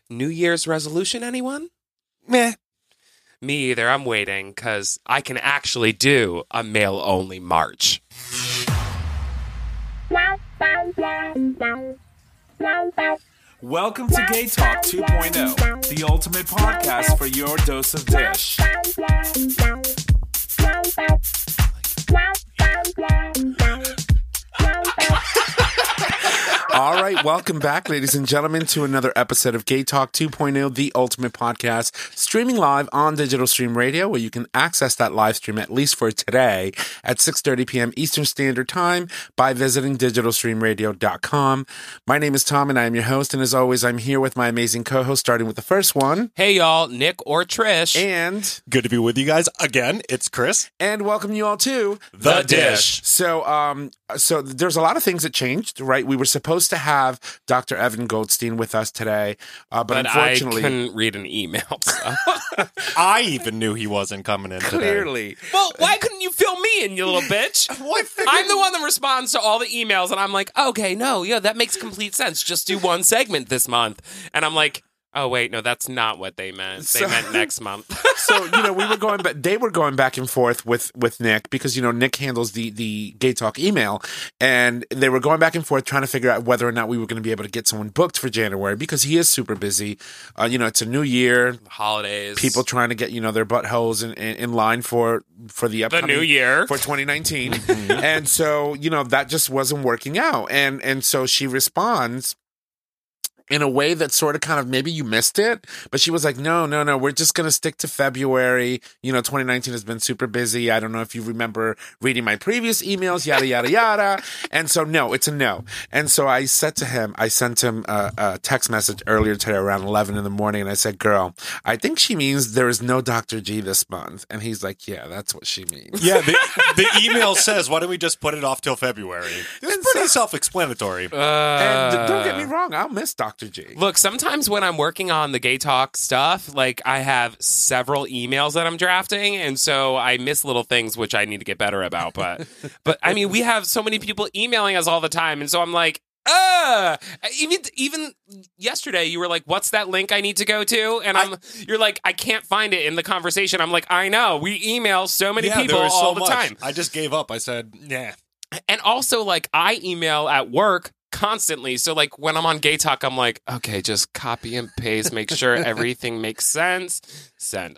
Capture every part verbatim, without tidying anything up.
New Year's resolution, anyone? Meh. Me either. I'm waiting because I can actually do a male-only March. Welcome to Gay Talk two point oh, the ultimate podcast for your dose of dish. All right, welcome back, ladies and gentlemen, to another episode of Gay Talk two point oh, the ultimate podcast, streaming live on Digital Stream Radio, where you can access that live stream, at least for today, at six thirty p.m. Eastern Standard Time by visiting digital stream radio dot com. My name is Tom, and I am your host, and as always, I'm here with my amazing co-host, starting with the first one. Hey, y'all, Nick or Trish. And... Good to be with you guys again. It's Chris. And welcome you all to... The Dish. So, um, so there's a lot of things that changed, right? We were supposed to have Doctor Evan Goldstein with us today, uh, but, But unfortunately... I couldn't read an email. So. I even knew he wasn't coming in today. Clearly. Well, why couldn't you fill me in, you little bitch? Well, I figured- I'm the one that responds to all the emails, and I'm like, okay, no, yeah, that makes complete sense. Just do one segment this month. And I'm like, oh, wait, no, that's not what they meant. They So- meant next month. So, you know, we were going back, they were going back and forth with, with Nick because, you know, Nick handles the, the Gay Talk email, and they were going back and forth trying to figure out whether or not we were going to be able to get someone booked for January because he is super busy. Uh, you know, it's a new year. Holidays. People trying to get, you know, their buttholes in, in, in line for, for the The upcoming new year. for twenty nineteen. And so, you know, that just wasn't working out. And, and so she responds in a way that sort of kind of maybe you missed it, but she was like, no, no, no, we're just going to stick to February. You know, twenty nineteen has been super busy. I don't know if you remember reading my previous emails, yada, yada, yada. And so, no, it's a no. And so I said to him, I sent him a, a text message earlier today around eleven in the morning. And I said, girl, I think she means there is no Doctor G this month. And he's like, yeah, that's what she means. Yeah, the, the email says, why don't we just put it off till February? It's pretty self-explanatory. Uh, And don't get me wrong, I'll miss Doctor G. Look, sometimes when I'm working on the Gay Talk stuff, like I have several emails that I'm drafting, and so I miss little things which I need to get better about. But, but I mean, we have so many people emailing us all the time, and so I'm like, uh even even yesterday you were like, what's that link I need to go to? And I'm you're like, I can't find it in the conversation. I'm like, I know, we email so many yeah, people there was so all the much. time. I just gave up. I said, nah. And also, like, I email at work constantly. So, like, when I'm on Gay Talk, I'm like, okay, just copy and paste, make sure everything makes sense, send.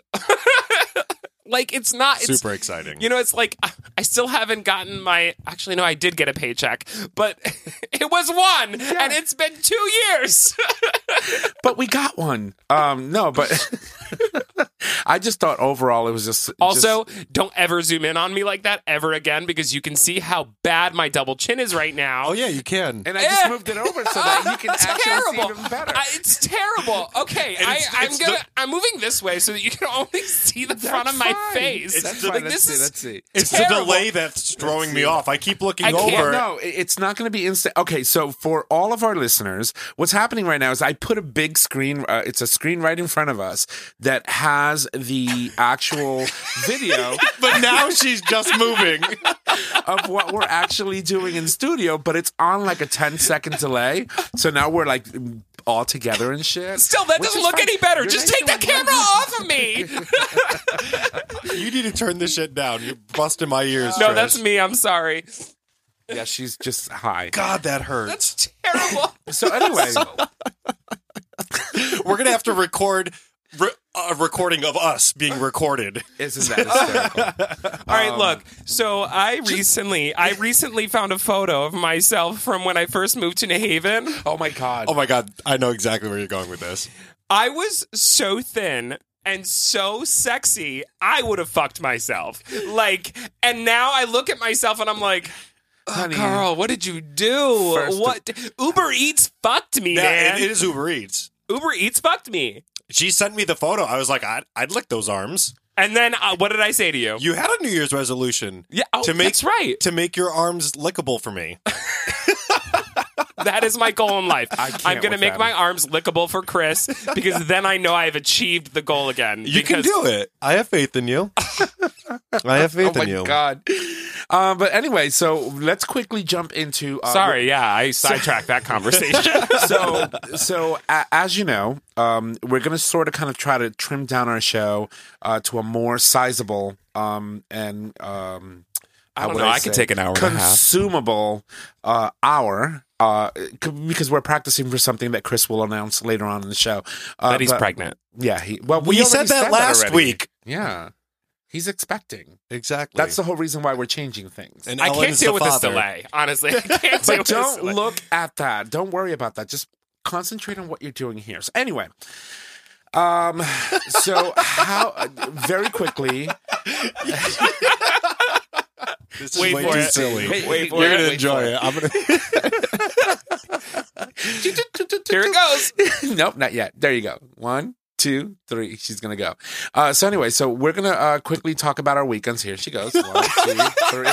Like, it's not... It's, Super exciting. You know, it's like, I still haven't gotten my... Actually, no, I did get a paycheck, but it was one, Yeah. and it's been two years. But we got one. Um, no, but I just thought overall it was just... Also, just, don't ever zoom in on me like that ever again, because you can see how bad my double chin is right now. Oh, yeah, you can. and I just Eh. moved it over so that you can actually terrible. see even better. I, it's terrible. Okay, And I, it's- I'm it's gonna. the- I'm moving this way so that you can only see the front That's of my fine. face. That's the- fine. like Let's this see. is. Let's see. It's terrible. the delay that's throwing me off. I keep looking I can't- over. No, it- it's not going to be instant. Okay, so for all of our listeners, what's happening right now is I put a big screen. Uh, it's a screen right in front of us that has the actual video But now she's just moving. of what we're actually doing in studio, but it's on like a ten second delay. So now we're like all together and shit. Still, that which doesn't is look fine. any better. You're Just nice take the to one- camera off of me. You need to turn this shit down. You're busting my ears. No, Trish. that's me. I'm sorry. Yeah, she's just high. God, that hurts. That's terrible. So anyway, We're going to have to record re- a recording of us being recorded. isn't that hysterical? All right, look. So I recently, I recently found a photo of myself from when I first moved to New Haven. Oh my god. Oh, my God. I know exactly where you're going with this. I was so thin and so sexy, I would have fucked myself. Like, and now I look at myself and I'm like, oh, Honey. Carl, what did you do? First- what? Uber Eats fucked me, Yeah, man. it, it is Uber Eats. Uber Eats fucked me. She sent me the photo. I was like, I'd, I'd lick those arms. And then uh, what did I say to you? You had a New Year's resolution. Yeah, oh, to make, that's right. To make your arms lickable for me. That is my goal in life. I can't I'm going to with make that. my arms lickable for Chris because then I know I've achieved the goal again. You can because- do it. I have faith in you. I have faith Oh in my you. god. Uh, but anyway, so let's quickly jump into. Uh, Sorry, yeah, I sidetracked that conversation. so, so a, as you know, um, we're going to sort of kind of try to trim down our show uh, to a more sizable um, and um, I don't would know. I, say, could take an hour and a half. consumable uh, hour. Uh, c- because we're practicing for something that Chris will announce later on in the show. Uh, That he's but- pregnant. Yeah, he. Well, We we said already that last already. week. Yeah, he's expecting. Exactly. That's the whole reason why we're changing things. And I Ellen can't is deal the with this father. delay. Honestly, I can't deal But with this don't delay. look at that. Don't worry about that. Just concentrate on what you're doing here. So anyway, um, so how? Uh, very quickly. This is Wait way for too it. silly. Wait, wait for You're it. gonna Wait enjoy for it. I'm gonna. Here it goes. Nope, not yet. There you go. One, two, three. She's gonna go. Uh, so anyway, so we're gonna uh, quickly talk about our weekends. Here she goes. One, two, three.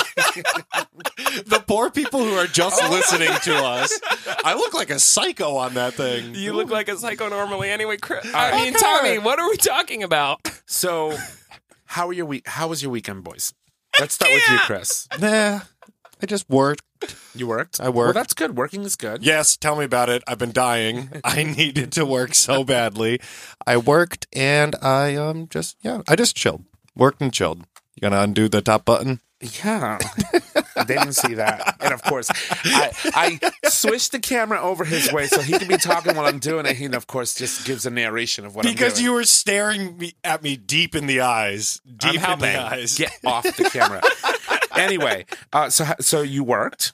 The poor people who are just listening to us. I look like a psycho on that thing. You look like a psycho normally anyway. Chris, right. I mean, Tommy, what are we talking about? So, how are your week? How was your weekend, boys? Let's start with you, Chris. Nah, I just worked. You worked. I worked. Well, that's good. Working is good. Yes, tell me about it. I've been dying. I needed to work so badly. I worked and I um just yeah, I just chilled. Worked and chilled. You gonna undo the top button? Yeah. They didn't see that. And of course, I, I switched the camera over his way so he can be talking while I'm doing it. He, of course, just gives a narration of what I'm doing. Because you were staring me, at me deep in the eyes. Deep I'm in helping. the eyes. Get off the camera. Anyway, uh, so so you worked.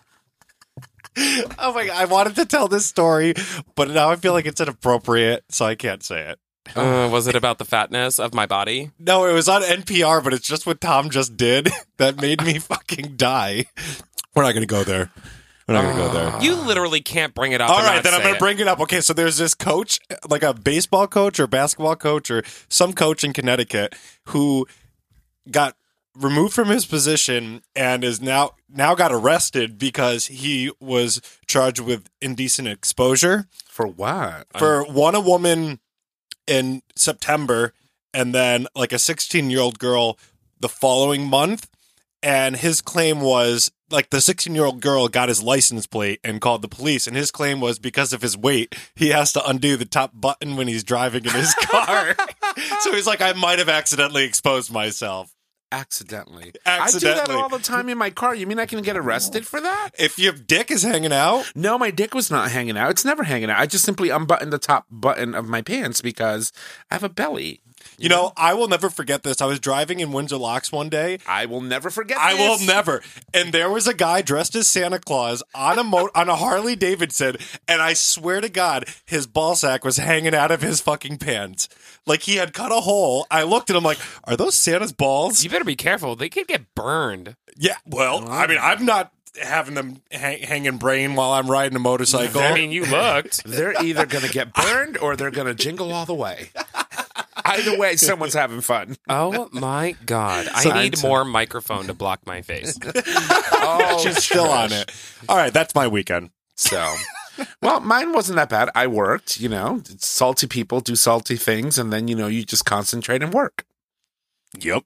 Oh my god, I wanted to tell this story, but now I feel like it's inappropriate, so I can't say it. Uh, was it about the fatness of my body? No, it was on N P R, but it's just what Tom just did that made me fucking die. We're not going to go there. We're not going to go there. You literally can't bring it up. All and right, not then I'm say going it. to bring it up. Okay, so there's this coach, like a baseball coach or basketball coach or some coach in Connecticut who got removed from his position and is now now got arrested because he was charged with indecent exposure For what? for one a woman in September and then like a sixteen-year-old girl the following month. And his claim was like the sixteen-year-old girl got his license plate and called the police. And his claim was because of his weight, he has to undo the top button when he's driving in his car. So he's like, I might have accidentally exposed myself. Accidentally. Accidentally. I do that all the time in my car. You mean I can get arrested for that? If your dick is hanging out, No, my dick was not hanging out. It's never hanging out. I just simply unbuttoned the top button of my pants because I have a belly. you know, I will never forget this. I was driving in Windsor Locks one day. I will never forget I will this. never. And there was a guy dressed as Santa Claus on a mo- on a Harley Davidson, and I swear to God, his ball sack was hanging out of his fucking pants. Like he had cut a hole. I looked at him like, are those Santa's balls? You better be careful. They could get burned. Yeah. Well, I mean, I'm not having them hang- hanging brain while I'm riding a motorcycle. I mean, you looked. They're either going to get burned or they're going to jingle all the way. Either way, someone's having fun. Oh my God. I So- need more microphone to block my face. Oh, She's still on it. All right, that's my weekend. So, well, mine wasn't that bad. I worked, you know, salty people do salty things, and then, you know, you just concentrate and work. Yep.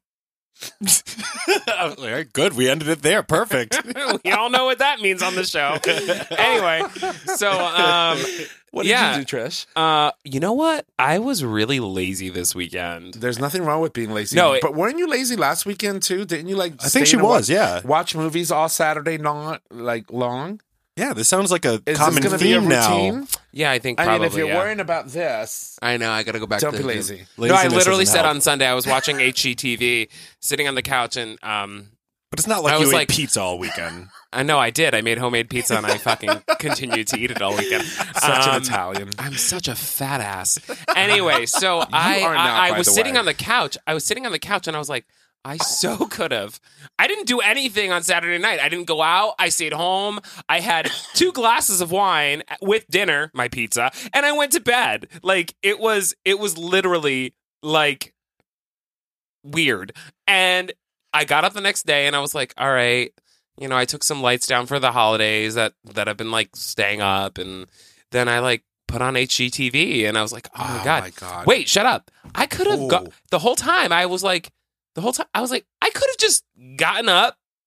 I was like, all right, good. We ended it there. Perfect. We all know what that means on the show. Anyway, so um, What Yeah. did you do, Trish? uh, you know what? I was really lazy this weekend. There's nothing wrong with being lazy. No, it- but weren't you lazy last weekend too? Didn't you like? I think stay she and was, Watch, yeah. watch movies all Saturday, not like long. Yeah, this sounds like a Is common this going to be a theme now. routine? Yeah, I think I probably. mean, if you're yeah. worrying about this, I know. I got to go back don't to be the gym. lazy. No, I Laziness literally doesn't said help. on Sunday I was watching H G T V, sitting on the couch, and um, But it's not like I you was ate like- pizza all weekend. I know I did. I made homemade pizza, and I fucking continued to eat it all weekend. Such Um, an Italian. I'm such a fat ass. Anyway, so I are not, I, I by was the sitting way. on the couch. I was sitting on the couch, and I was like, I so could have. I didn't do anything on Saturday night. I didn't go out. I stayed home. I had two glasses of wine with dinner, my pizza, and I went to bed. Like it was, it was literally like weird. And I got up the next day, and I was like, all right, you know, I took some lights down for the holidays that that I've been like staying up, and then I like put on H G T V, and I was like, oh my Oh god, my God. wait, shut up. I could have Ooh. got the whole time. I was like, the whole time I was like, I could have just gotten up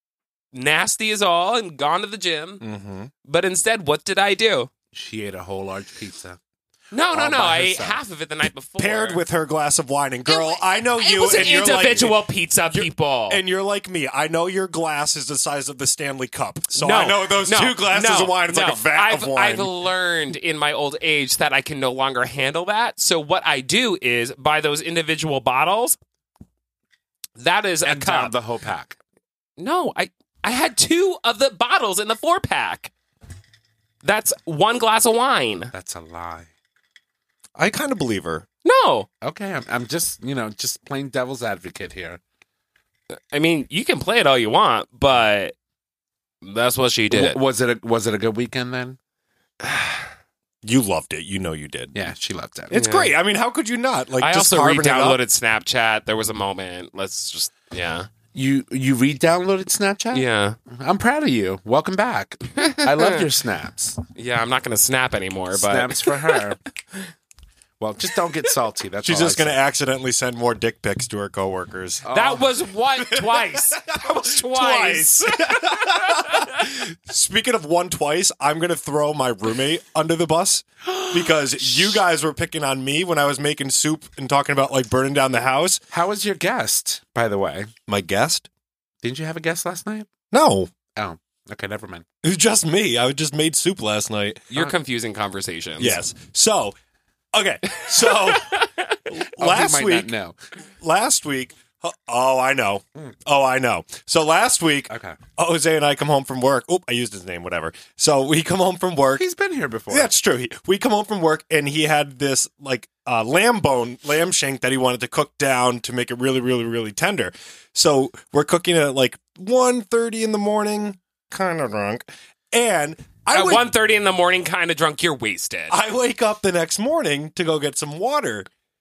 nasty as all and gone to the gym. Mm-hmm. But instead, what did I do? She ate a whole large pizza. No, no, All no. by I ate herself. half of it the night before. Paired with her glass of wine. And girl, It- I know it you was an and you're individual like, pizza, you're- people. and you're like me. I know your glass is the size of the Stanley Cup. So no, I know those no, two glasses no, of wine. It's no. like a vat I've, of wine. I've learned in my old age that I can no longer handle that. So what I do is buy those individual bottles. That is a And down cup. the whole pack. No, I I had two of the bottles in the four pack. That's one glass of wine. That's a lie. I kind of believe her. No, Okay, I'm, I'm just, you know, just plain devil's advocate here. I mean you can play it all you want, but that's what she did. W- was it a, was it a good weekend then? You loved it. You know you did. Yeah, she loved it. It's Yeah. great. I mean, how could you not? Like, I just also carving it up. re-downloaded Snapchat. There was a moment. Let's just yeah, You you re-downloaded Snapchat? yeah, I'm proud of you. Welcome back. I love your snaps. yeah. I'm not gonna snap anymore, but Snaps for her. Well, just don't get salty. That's She's all just I going to say. accidentally send more dick pics to her coworkers. that was what twice. That was twice. Speaking of one twice, I'm going to throw my roommate under the bus because you guys were picking on me when I was making soup and talking about like burning down the house. How was your guest, by the way? My guest? Didn't you have a guest last night? No, Oh, okay, never mind. it was just me. I just made soup last night. You're confusing conversations. Yes. So, okay. So Oh, last he might week, not know. last week, oh, I know. Oh, I know. So last week, Okay. Jose and I come home from work. Oh, I used his name, whatever. So we come home from work. He's been here before. That's true. He, we come home from work and he had this like uh, lamb bone, lamb shank that he wanted to cook down to make it really, really, really tender. So we're cooking it at like one thirty in the morning, kind of drunk. And I At wake, one thirty in the morning, kind of drunk. You're wasted. I wake up the next morning to go get some water.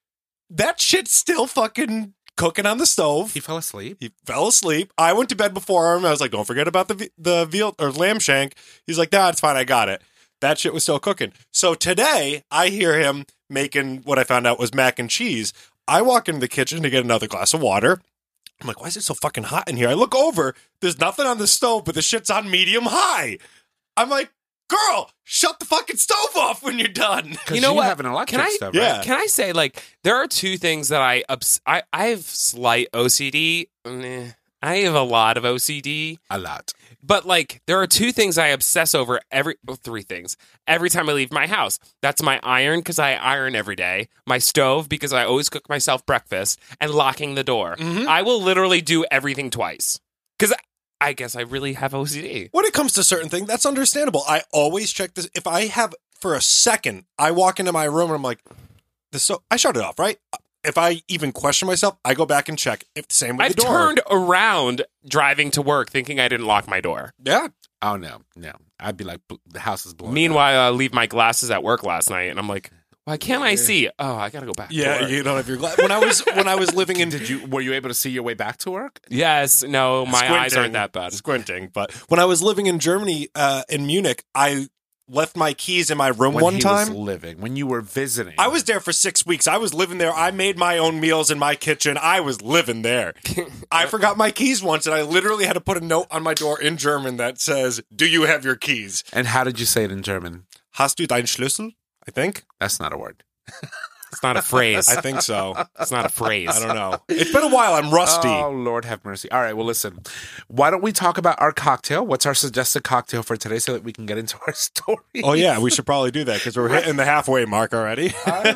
That shit's still fucking cooking on the stove. He fell asleep. He fell asleep. I went to bed before him. I was like, don't forget about the ve- the veal or lamb shank. He's like, nah, it's fine. I got it. That shit was still cooking. So today I hear him making what I found out was mac and cheese. I walk into the kitchen to get another glass of water. I'm like, why is it so fucking hot in here? I look over. There's nothing on the stove, but the shit's on medium high. I'm like, girl, shut the fucking stove off when you're done. Because You know what? have an electric Can I- stove, Yeah. right? Can I say, like, there are two things that I obs- I I have slight O C D. Meh. I have a lot of O C D, A lot. but like, there are two things I obsess over every well, three things every time I leave my house. That's my iron because I iron every day, my stove because I always cook myself breakfast, and locking the door. Mhm. I will literally do everything twice because I guess I really have O C D. When it comes to certain things, that's understandable. I always check this. If I have, for a second, I walk into my room and I'm like, the so I shut it off, right? If I even question myself, I go back and check. If same with I've the door. turned around driving to work thinking I didn't lock my door. Yeah. Oh, no, no. I'd be like, "B- the house is blowing up." Meanwhile, I leave my glasses at work last night, and I'm like, why can't I see? Oh, I gotta go back. to Yeah, work. you don't have your glass. When I was when I was living in Did you? Were you able to see your way back to work? Yes, no, my eyes Squinting. aren't that bad. squinting, but when I was living in Germany, uh, in Munich, I left my keys in my room When one he time. was living, when you were visiting. I was there for six weeks. I was living there. I made my own meals in my kitchen. I was living there. I forgot my keys once, and I literally had to put a note on my door in German that says, "Do you have your keys?" And how did you say it in German? Hast du deinen Schlüssel? I think. That's not a word. It's not a phrase. I think so. It's not a phrase. I don't know. It's been a while. I'm rusty. Oh, Lord have mercy. All right, well, listen. Why don't we talk about our cocktail? What's our suggested cocktail for today so that we can get into our story? Oh yeah, we should probably do that because we're hitting the halfway mark already.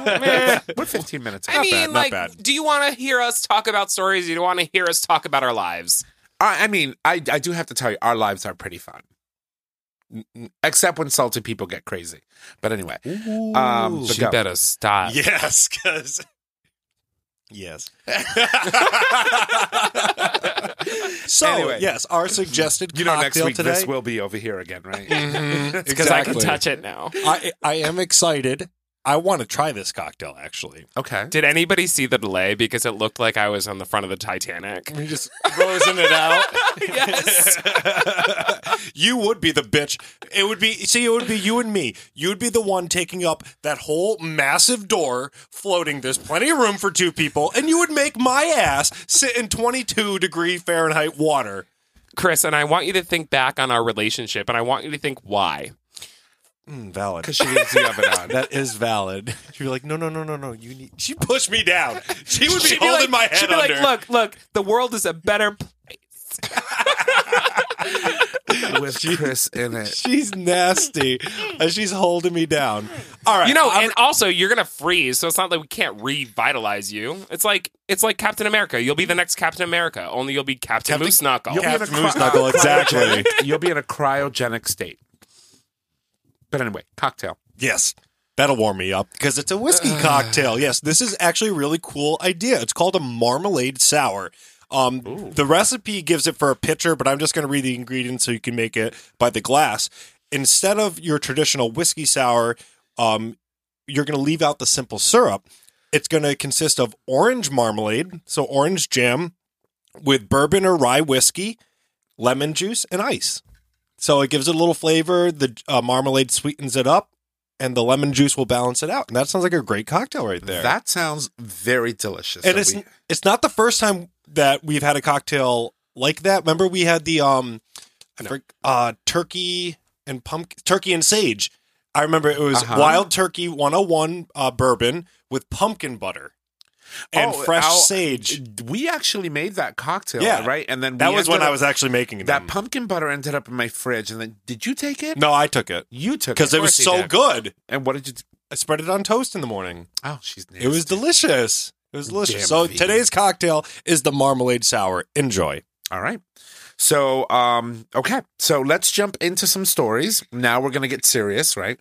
Uh, we're fifteen minutes. I in. mean, bad, not like, bad. do you want to hear us talk about stories? Do you want to hear us talk about our lives? I, I mean, I, I do have to tell you, our lives are pretty fun. N- n- Except when salty people get crazy. But anyway. Um, but She go. better stop. Yes, because yes. So Anyway. yes, our suggested You know, cocktail next week today. this will be over here again, right? Because I can Exactly. touch it now. I I am excited. I want to try this cocktail. Actually, Okay. Did anybody see the delay? Because it looked like I was on the front of the Titanic. we just rosing it out. Yes. You would be the bitch. It would be see. It would be you and me. You would be the one taking up that whole massive door, floating. There's plenty of room for two people, and you would make my ass sit in twenty-two degree Fahrenheit water. Chris, and I want you to think back on our relationship, and I want you to think why. Mm, valid. Because she leaves the oven on. That is valid. She'd be like, no, no, no, no, no. You need. She pushed me down. She would be She'd be holding like, my head she'd be under. like, look, look, the world is a better place. With Chris in it. She's nasty. And she's holding me down. All right. You know, I'm- and also you're gonna freeze, so it's not like we can't revitalize you. It's like it's like Captain America. You'll be the next Captain America, only you'll be Captain, Captain- Moose Knuckle. You'll be in a Captain Moose cry- Knuckle, uh, exactly. cryogenic- You'll be in a cryogenic state. But anyway, cocktail. Yes. That'll warm me up because it's a whiskey cocktail. Yes, this is actually a really cool idea. It's called a marmalade sour. Um, the recipe gives it for a pitcher, but I'm just going to read the ingredients so you can make it by the glass. Instead of your traditional whiskey sour, um, you're going to leave out the simple syrup. It's going to consist of orange marmalade, so orange jam, with bourbon or rye whiskey, lemon juice, and ice. So it gives it a little flavor. The uh, marmalade sweetens it up, and the lemon juice will balance it out. And that sounds like a great cocktail right there. That sounds very delicious. and So it's we- it's not the first time that we've had a cocktail like that. Remember, we had the um, I for- uh, turkey and pumpkin, turkey and sage. I remember it was Uh-huh. Wild Turkey one oh one uh, bourbon with pumpkin butter and Oh, fresh Al- sage. we actually made that cocktail, Yeah. right? And then That we was when ended I up- was actually making That them. pumpkin butter ended up in my fridge, and then did you take it? No, I took it You took because it. it was course he so did. good. And what did you? T- I spread it on toast in the morning. oh, she's nasty. It was delicious. It was delicious. Damn so vegan. today's cocktail is the marmalade sour. Enjoy. All right. So, um, okay. So let's jump into some stories. Now we're gonna get serious, right?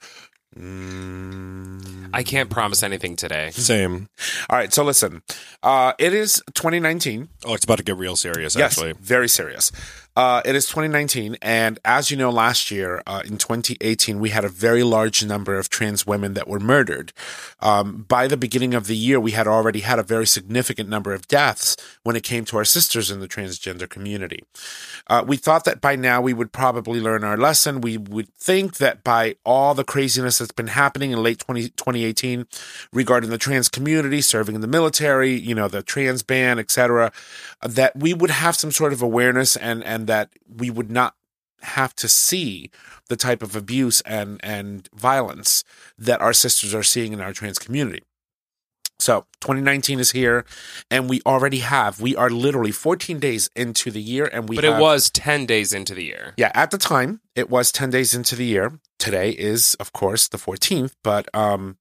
Mm. I can't promise anything today. Same. All right. So listen. Uh, it is twenty nineteen. Oh, it's about to get real serious, Yes, actually. very serious. Uh, it is twenty nineteen, and as you know, last year uh, in twenty eighteen, we had a very large number of trans women that were murdered. Um, by the beginning of the year, we had already had a very significant number of deaths when it came to our sisters in the transgender community. Uh, we thought that by now we would probably learn our lesson. We would think that by all the craziness that's been happening in late twenty eighteen regarding the trans community, serving in the military, you know, the trans ban, et cetera, that we would have some sort of awareness and, and that we would not have to see the type of abuse and, and violence that our sisters are seeing in our trans community. So twenty nineteen is here, and we already have, we are literally fourteen days into the year, and we But have, it was ten days into the year. yeah, at the time, it was ten days into the year. Today is, of course, the fourteenth, but um,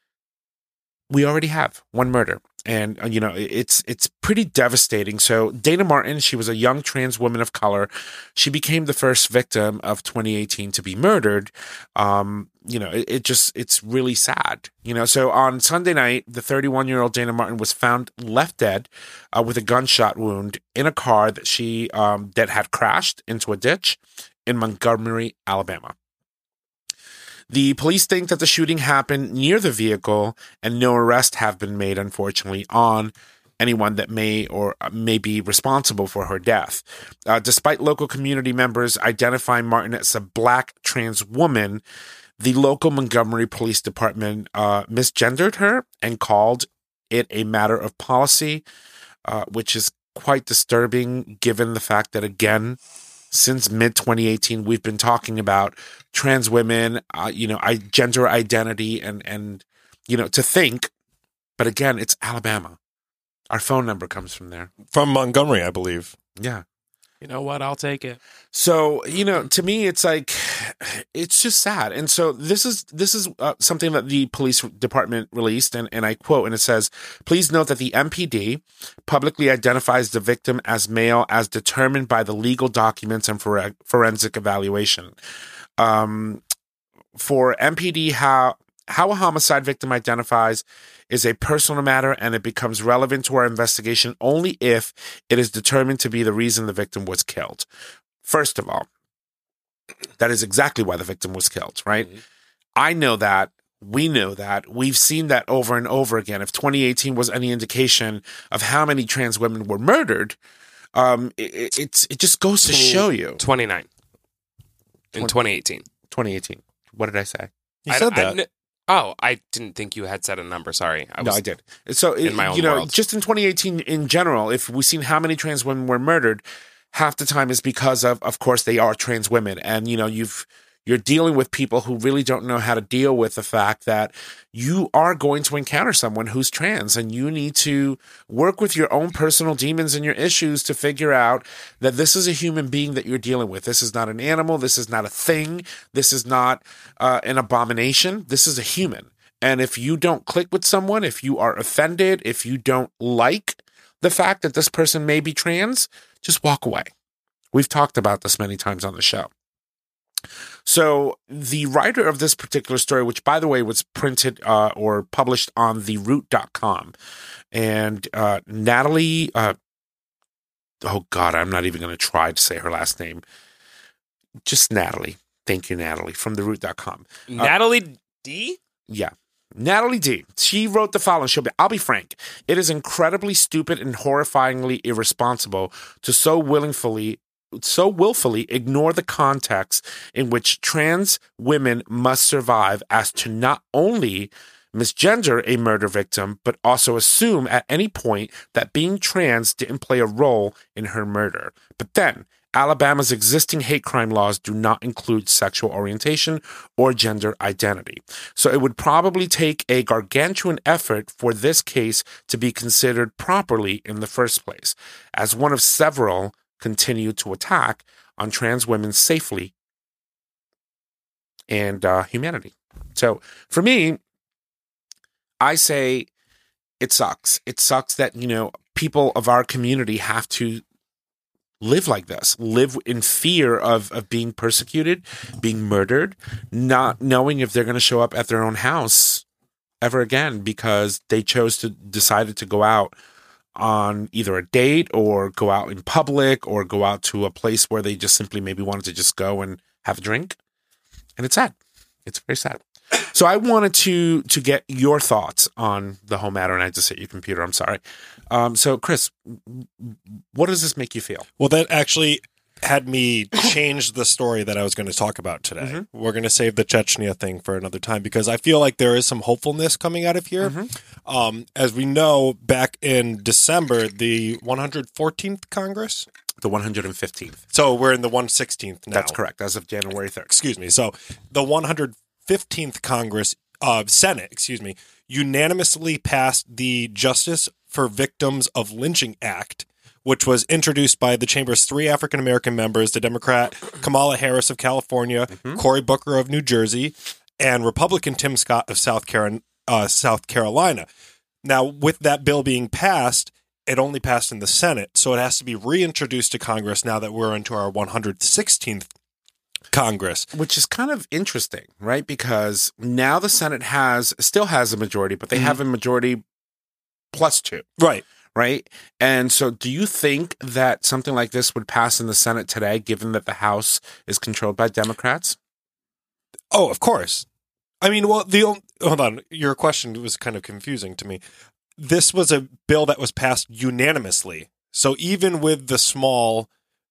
we already have one murder. And, uh, you know, it's it's pretty devastating. So Dana Martin, she was a young trans woman of color. She became the first victim of twenty eighteen to be murdered. Um, you know, it, it just, it's really sad. You know, so on Sunday night, the thirty-one-year-old Dana Martin was found left dead uh, with a gunshot wound in a car that she, um, that had crashed into a ditch in Montgomery, Alabama. The police think that the shooting happened near the vehicle, and no arrests have been made, unfortunately, on anyone that may or may be responsible for her death. Uh, despite local community members identifying Martin as a black trans woman, the local Montgomery Police Department uh, misgendered her and called it a matter of policy, uh, which is quite disturbing given the fact that, again, since mid twenty eighteen, we've been talking about trans women, uh, you know, I, gender identity, and and you know, to think. But again, it's Alabama. Our phone number comes from there. From Montgomery, I believe. Yeah. You know what? I'll take it. So, you know, to me, it's like, it's just sad. And so this is this is uh, something that the police department released, and, and I quote, and it says, please note that the M P D publicly identifies the victim as male as determined by the legal documents and for forensic evaluation. Um, for M P D, how how a homicide victim identifies is a personal matter, and it becomes relevant to our investigation only if it is determined to be the reason the victim was killed. First of all, that is exactly why the victim was killed, right? Mm-hmm. I know that. We know that. We've seen that over and over again. If twenty eighteen was any indication of how many trans women were murdered, um, it, it's it just goes to show you. twenty-nine in twenty eighteen. twenty eighteen. What did I say? You I- said I that. kn- oh, I didn't think you had said a number. Sorry. I was, No, I did. So, in my own you know, world. just in twenty eighteen in general, if we've seen how many trans women were murdered, half the time is because of, of course, they are trans women. And, you know, you've, you're dealing with people who really don't know how to deal with the fact that you are going to encounter someone who's trans, and you need to work with your own personal demons and your issues to figure out that this is a human being that you're dealing with. This is not an animal. This is not a thing. This is not uh, an abomination. This is a human. And if you don't click with someone, if you are offended, if you don't like the fact that this person may be trans, just walk away. We've talked about this many times on the show. So the writer of this particular story, which, by the way, was printed uh, or published on the root dot com, and uh, Natalie, uh, oh God, I'm not even going to try to say her last name. Just Natalie. Thank you, Natalie, from the root dot com. Uh, Natalie D? Yeah. Natalie D. She wrote the following. She'll be, I'll be frank. It is incredibly stupid and horrifyingly irresponsible to so willingly so willfully ignore the context in which trans women must survive as to not only misgender a murder victim, but also assume at any point that being trans didn't play a role in her murder. But then, Alabama's existing hate crime laws do not include sexual orientation or gender identity. So it would probably take a gargantuan effort for this case to be considered properly in the first place, as one of several continue to attack on trans women safely and uh, humanity. So for me, I say it sucks. It sucks that, you know, people of our community have to live like this, live in fear of, of being persecuted, being murdered, not knowing if they're going to show up at their own house ever again because they chose to decided to go out on either a date or go out in public or go out to a place where they just simply maybe wanted to just go and have a drink. And it's sad. It's very sad. So I wanted to to get your thoughts on the whole matter, and I just hit your computer. I'm sorry. Um, so, Chris, what does this make you feel? Well, that actually had me change the story that I was going to talk about today. Mm-hmm. We're going to save the Chechnya thing for another time because I feel like there is some hopefulness coming out of here. Mm-hmm. Um, as we know, back in December, the one hundred fourteenth Congress? The one hundred fifteenth. So we're in the one hundred sixteenth now. That's correct, as of January third. Excuse me. So the one hundred fifteenth Congress, uh, Senate, excuse me, unanimously passed the Justice for Victims of Lynching Act, which was introduced by the Chamber's three African-American members, the Democrat Kamala Harris of California, mm-hmm. Cory Booker of New Jersey, and Republican Tim Scott of South, Car- uh, South Carolina. Now, with that bill being passed, it only passed in the Senate, so it has to be reintroduced to Congress now that we're into our one hundred sixteenth Congress. Which is kind of interesting, right? Because now the Senate has still has a majority, but they mm-hmm. have a majority plus two. Right. Right. And so do you think that something like this would pass in the Senate today, given that the House is controlled by Democrats? Oh, of course. I mean, well, the hold on. Your question was kind of confusing to me. This was a bill that was passed unanimously. So even with the small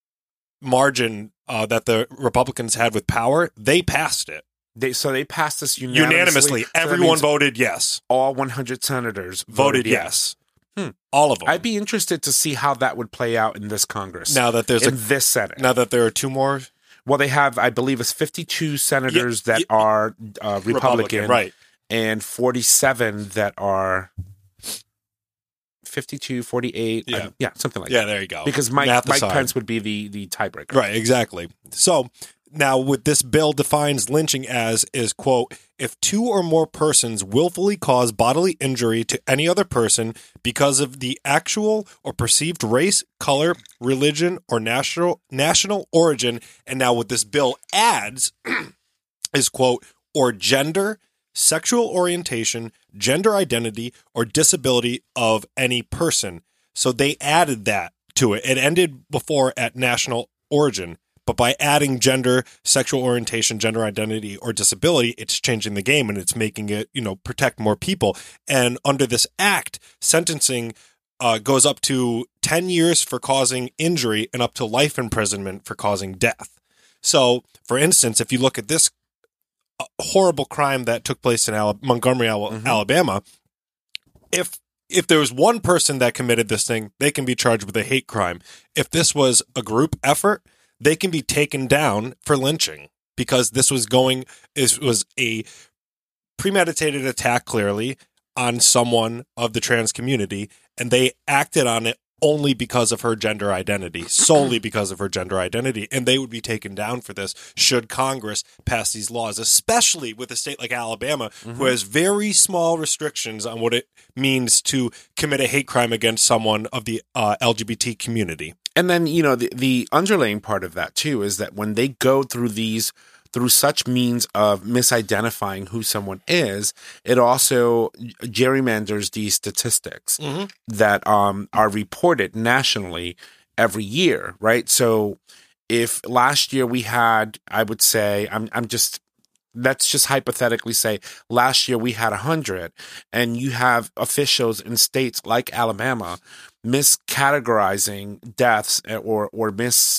margin uh, that the Republicans had with power, they passed it. They, so they passed this unanimously. Unanimously. So everyone voted yes. All one hundred senators voted, voted yes. yes. Hmm. All of them. I'd be interested to see how that would play out in this Congress. Now that there's in a, this Senate. Now that there are two more. Well, they have, I believe, it's fifty-two senators yeah, that yeah, are uh, Republican, Republican, right, and forty-seven that are fifty-two, forty-eight, yeah, uh, yeah, something like yeah, that. Yeah, there you go. Because Mike, Mike Pence would be the the tiebreaker, right? Exactly. So. Now, what this bill defines lynching as is, quote, if two or more persons willfully cause bodily injury to any other person because of the actual or perceived race, color, religion, or national national origin. And now what this bill adds is, quote, or gender, sexual orientation, gender identity, or disability of any person. So they added that to it. It ended before at national origin. But by adding gender, sexual orientation, gender identity, or disability, it's changing the game and it's making it, you know, protect more people. And under this act, sentencing uh, goes up to ten years for causing injury and up to life imprisonment for causing death. So, for instance, if you look at this horrible crime that took place in Al- Montgomery, Al- mm-hmm. Alabama, if if there was one person that committed this thing, they can be charged with a hate crime. If this was a group effort, they can be taken down for lynching because this was going, this was a premeditated attack clearly on someone of the trans community, and they acted on it only because of her gender identity, solely because of her gender identity, and they would be taken down for this should Congress pass these laws, especially with a state like Alabama, mm-hmm. who has very small restrictions on what it means to commit a hate crime against someone of the uh, L G B T community. And then, you know, the, the underlying part of that, too, is that when they go through these through such means of misidentifying who someone is, it also gerrymanders these statistics mm-hmm. that um, are reported nationally every year, right? So if last year we had, I would say, I'm I'm just, let's just hypothetically say last year we had one hundred, and you have officials in states like Alabama miscategorizing deaths or, or mis...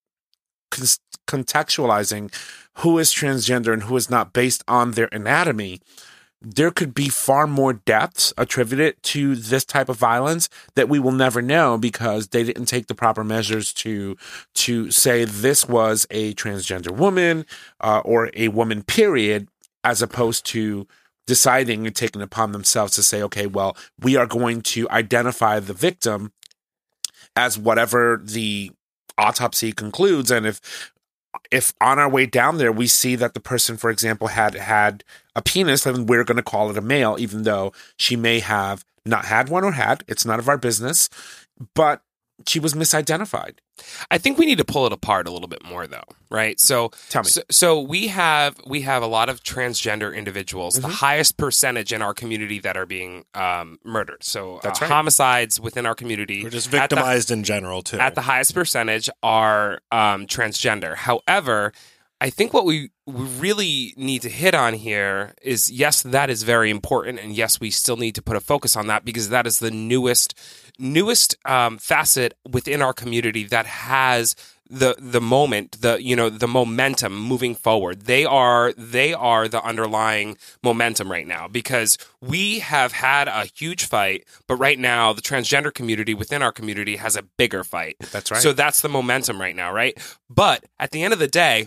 contextualizing who is transgender and who is not based on their anatomy, there could be far more deaths attributed to this type of violence that we will never know because they didn't take the proper measures to to say this was a transgender woman uh, or a woman, period, as opposed to deciding and taking it upon themselves to say, okay, well, we are going to identify the victim as whatever the autopsy concludes, and if if on our way down there we see that the person, for example, had had a penis, then we're going to call it a male, even though she may have not had one or had. It's none of our business, but she was misidentified. I think we need to pull it apart a little bit more, though, right? So, Tell me. So, so we have we have a lot of transgender individuals, mm-hmm. the highest percentage in our community that are being um, murdered. So, That's uh, right. homicides within our community, or just victimized the, in general, too. At the highest percentage are um, transgender. However, I think what we, we really need to hit on here is, yes, that is very important, and yes, we still need to put a focus on that because that is the newest newest um, facet within our community that has the the moment, the you know the momentum moving forward. They are they are the underlying momentum right now because we have had a huge fight, but right now the transgender community within our community has a bigger fight. That's right. So that's the momentum right now, right? But at the end of the day,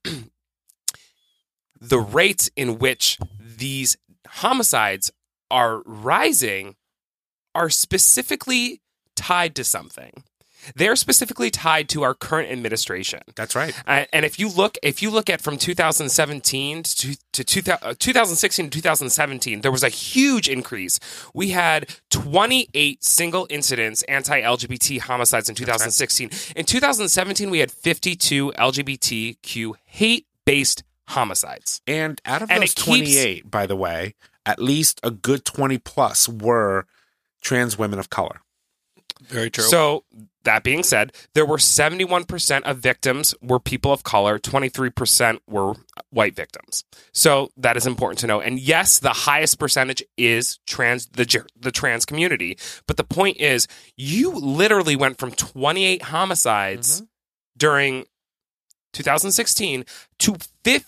the rates in which these homicides are rising are specifically tied to something. They're specifically tied to our current administration. That's right. Uh, and if you look, if you look at from two thousand seventeen to, to two thousand sixteen to two thousand seventeen, there was a huge increase. We had twenty-eight single incidents anti-L G B T homicides in two thousand sixteen. Right. In two thousand seventeen, we had fifty-two L G B T Q hate-based homicides. And out of and those twenty-eight, keeps, by the way, at least a good twenty plus were trans women of color. Very true. So that being said, there were seventy-one percent of victims were people of color, twenty-three percent were white victims. So that is important to know. And yes, the highest percentage is trans the the trans community. But the point is, you literally went from twenty-eight homicides mm-hmm. during two thousand sixteen to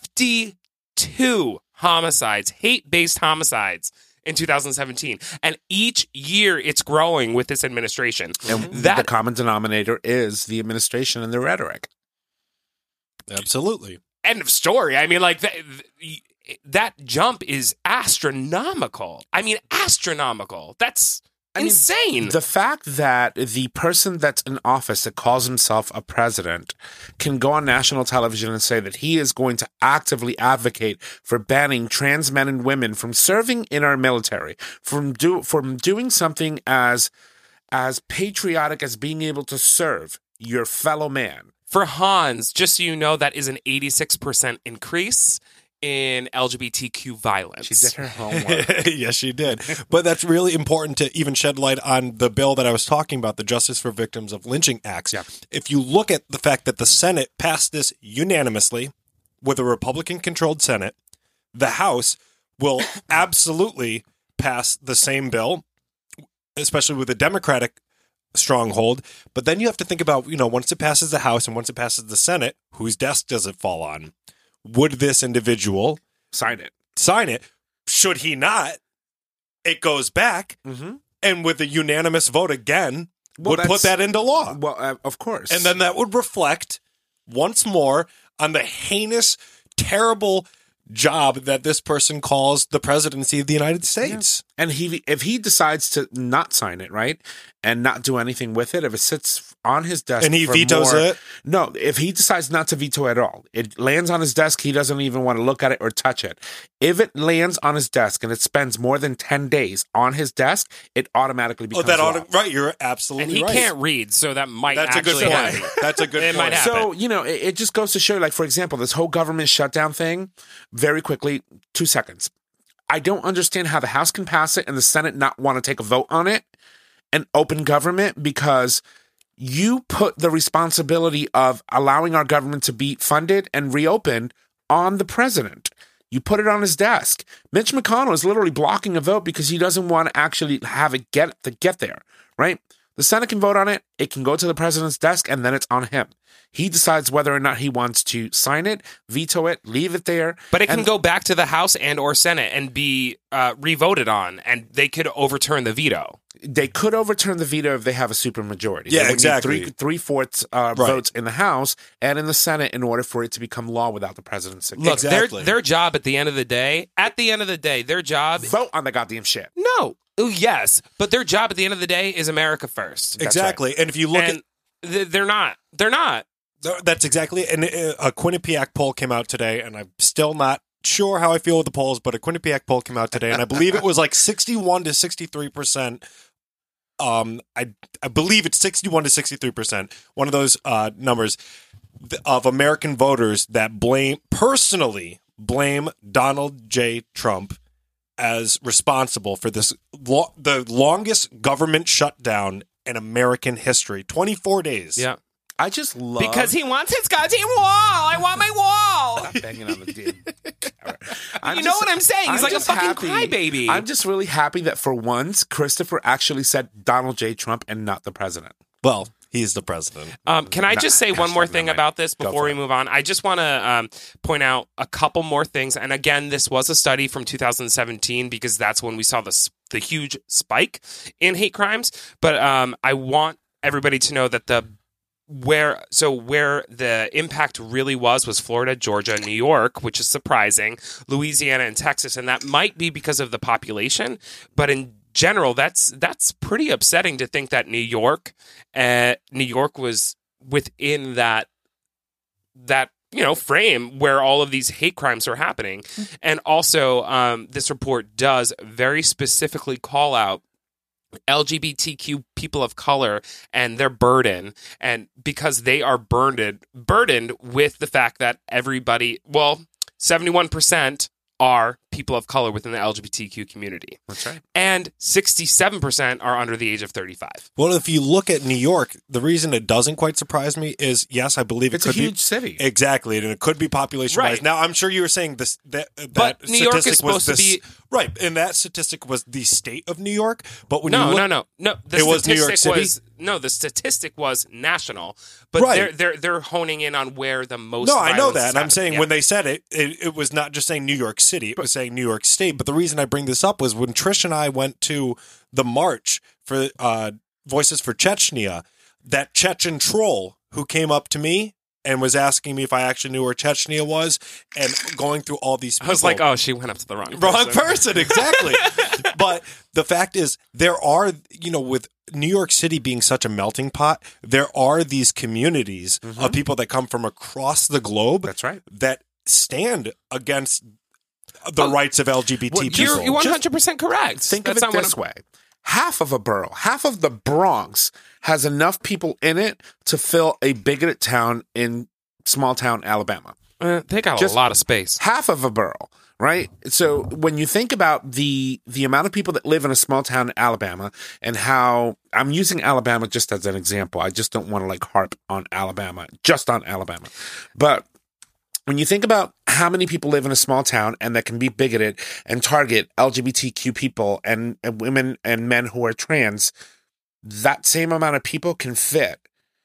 fifty-two homicides, hate-based homicides in two thousand seventeen. And each year it's growing with this administration. And that, the common denominator is the administration and their rhetoric. Absolutely. End of story. I mean, like, that, that jump is astronomical. I mean, astronomical. That's I insane. Mean, the fact that the person that's in office that calls himself a president can go on national television and say that he is going to actively advocate for banning trans men and women from serving in our military, from do from doing something as as patriotic as being able to serve your fellow man. For Hans, just so you know, that is an eighty-six percent increase in L G B T Q violence. She did her homework. Yes, she did. But that's really important to even shed light on the bill that I was talking about, the Justice for Victims of Lynching Acts. Yeah. If you look at the fact that the Senate passed this unanimously with a Republican-controlled Senate, the House will absolutely pass the same bill, especially with a Democratic stronghold. But then you have to think about, you know, once it passes the House and once it passes the Senate, whose desk does it fall on? Would this individual sign it? Sign it. Should he not, it goes back. Mm-hmm. and with a unanimous vote again, Well, would put that's- that into law. Well, uh, of course. And then that would reflect once more on the heinous, terrible job that this person calls the presidency of the United States. And he, if he decides to not sign it, right, and not do anything with it, if it sits on his desk And he for vetoes more- it? No, if he decides not to veto it at all, it lands on his desk, he doesn't even want to look at it or touch it. If it lands on his desk and it spends more than ten days on his desk, it automatically Oh, becomes that law. ought to, right? You're absolutely And he right. can't read, so that might That's a actually good happen. point. That's a good It point. might happen. So, you know, it, it just goes to show, like, for example, this whole government shutdown thing, very quickly, two seconds. I don't understand how the House can pass it and the Senate not want to take a vote on it and open government, because you put the responsibility of allowing our government to be funded and reopened on the president. You put it on his desk. Mitch McConnell is literally blocking a vote because he doesn't want to actually have it get to get there, right? The Senate can vote on it. It can go to the president's desk, and then it's on him. He decides whether or not he wants to sign it, veto it, leave it there. But it can And- go back to the House and or Senate and be uh, revoted on, and they could overturn the veto. They could overturn the veto if they have a supermajority. Yeah, They would need exactly. Three three fourths uh, Right. votes in the House and in the Senate in order for it to become law without the president's signature. Look, Exactly. their their job at the end of the day, at the end of the day, their job. Vote on the goddamn shit. No, oh, yes, but their job at the end of the day is America first. Exactly. And if you look And th- they're not. They're not. at that's exactly, and uh, a Quinnipiac poll came out today, and I'm still not sure how I feel with the polls, but a Quinnipiac poll came out today, and I believe it was like sixty-one to sixty-three percent. Um, I I believe it's sixty-one to sixty-three percent. One of those uh, numbers th- of American voters that blame personally blame Donald J. Trump as responsible for this lo- the longest government shutdown in American history. twenty-four days. Yeah, I just love because he wants his goddamn wall. I want my wall. Stop banging on the damn. I'm You know what I'm saying? He's like a just fucking happy- crybaby. I'm just really happy that for once Christopher actually said Donald J. Trump and not the president. Well, he's the president. Um, can I Nah, just say one hashtag more not thing mine. about this Go before for we it. move on? I just want to um, point out a couple more things. And again, this was a study from two thousand seventeen because that's when we saw the s- the huge spike in hate crimes. But um, I want everybody to know that the where so where the impact really was was Florida, Georgia, New York, which is surprising, Louisiana, and Texas, and that might be because of the population, but in general, that's that's pretty upsetting to think that New York, uh, New York was within that that you know frame where all of these hate crimes are happening, and also um, this report does very specifically call out L G B T Q people of color and their burden, and because they are burdened burdened with the fact that everybody, well, seventy-one percent are people of color within the L G B T Q community. That's right. And sixty-seven percent are under the age of thirty-five. Well, if you look at New York, the reason it doesn't quite surprise me is, yes, I believe it It's a could huge be city. exactly, and it could be population wise. Right. Now, I'm sure you were saying this that that But New York is statistic was supposed to this, be- right, and that statistic was the state of New York. But when No, you look, no, no, no. The It was New York statistic City? was no. The statistic was national, but Right. they're they're they're honing in on where the most. No, I know violence that. is And I'm saying happening. when they said it, it, it was not just saying New York City, it was saying New York State. But the reason I bring this up was when Trish and I went to the march for uh, Voices for Chechnya, that Chechen troll who came up to me and was asking me if I actually knew where Chechnya was and going through all these people. I was like, oh, she went up to the wrong Wrong person. person, exactly. But the fact is, there are, you know, with New York City being such a melting pot, there are these communities of people that come from across the globe That's right. that stand against the Oh, rights of L G B T well, people. You're, you're one hundred percent correct. Think That's of not it what this I'm- way. Half of a borough, half of the Bronx has enough people in it to fill a bigoted town in small town Alabama. Uh, they got Just- a lot of space. Half of a borough, right? So when you think about the the amount of people that live in a small town in Alabama and how I'm using Alabama just as an example. I just don't want to like harp on Alabama, just on Alabama. But when you think about how many people live in a small town and that can be bigoted and target L G B T Q people and, and women and men who are trans, that same amount of people can fit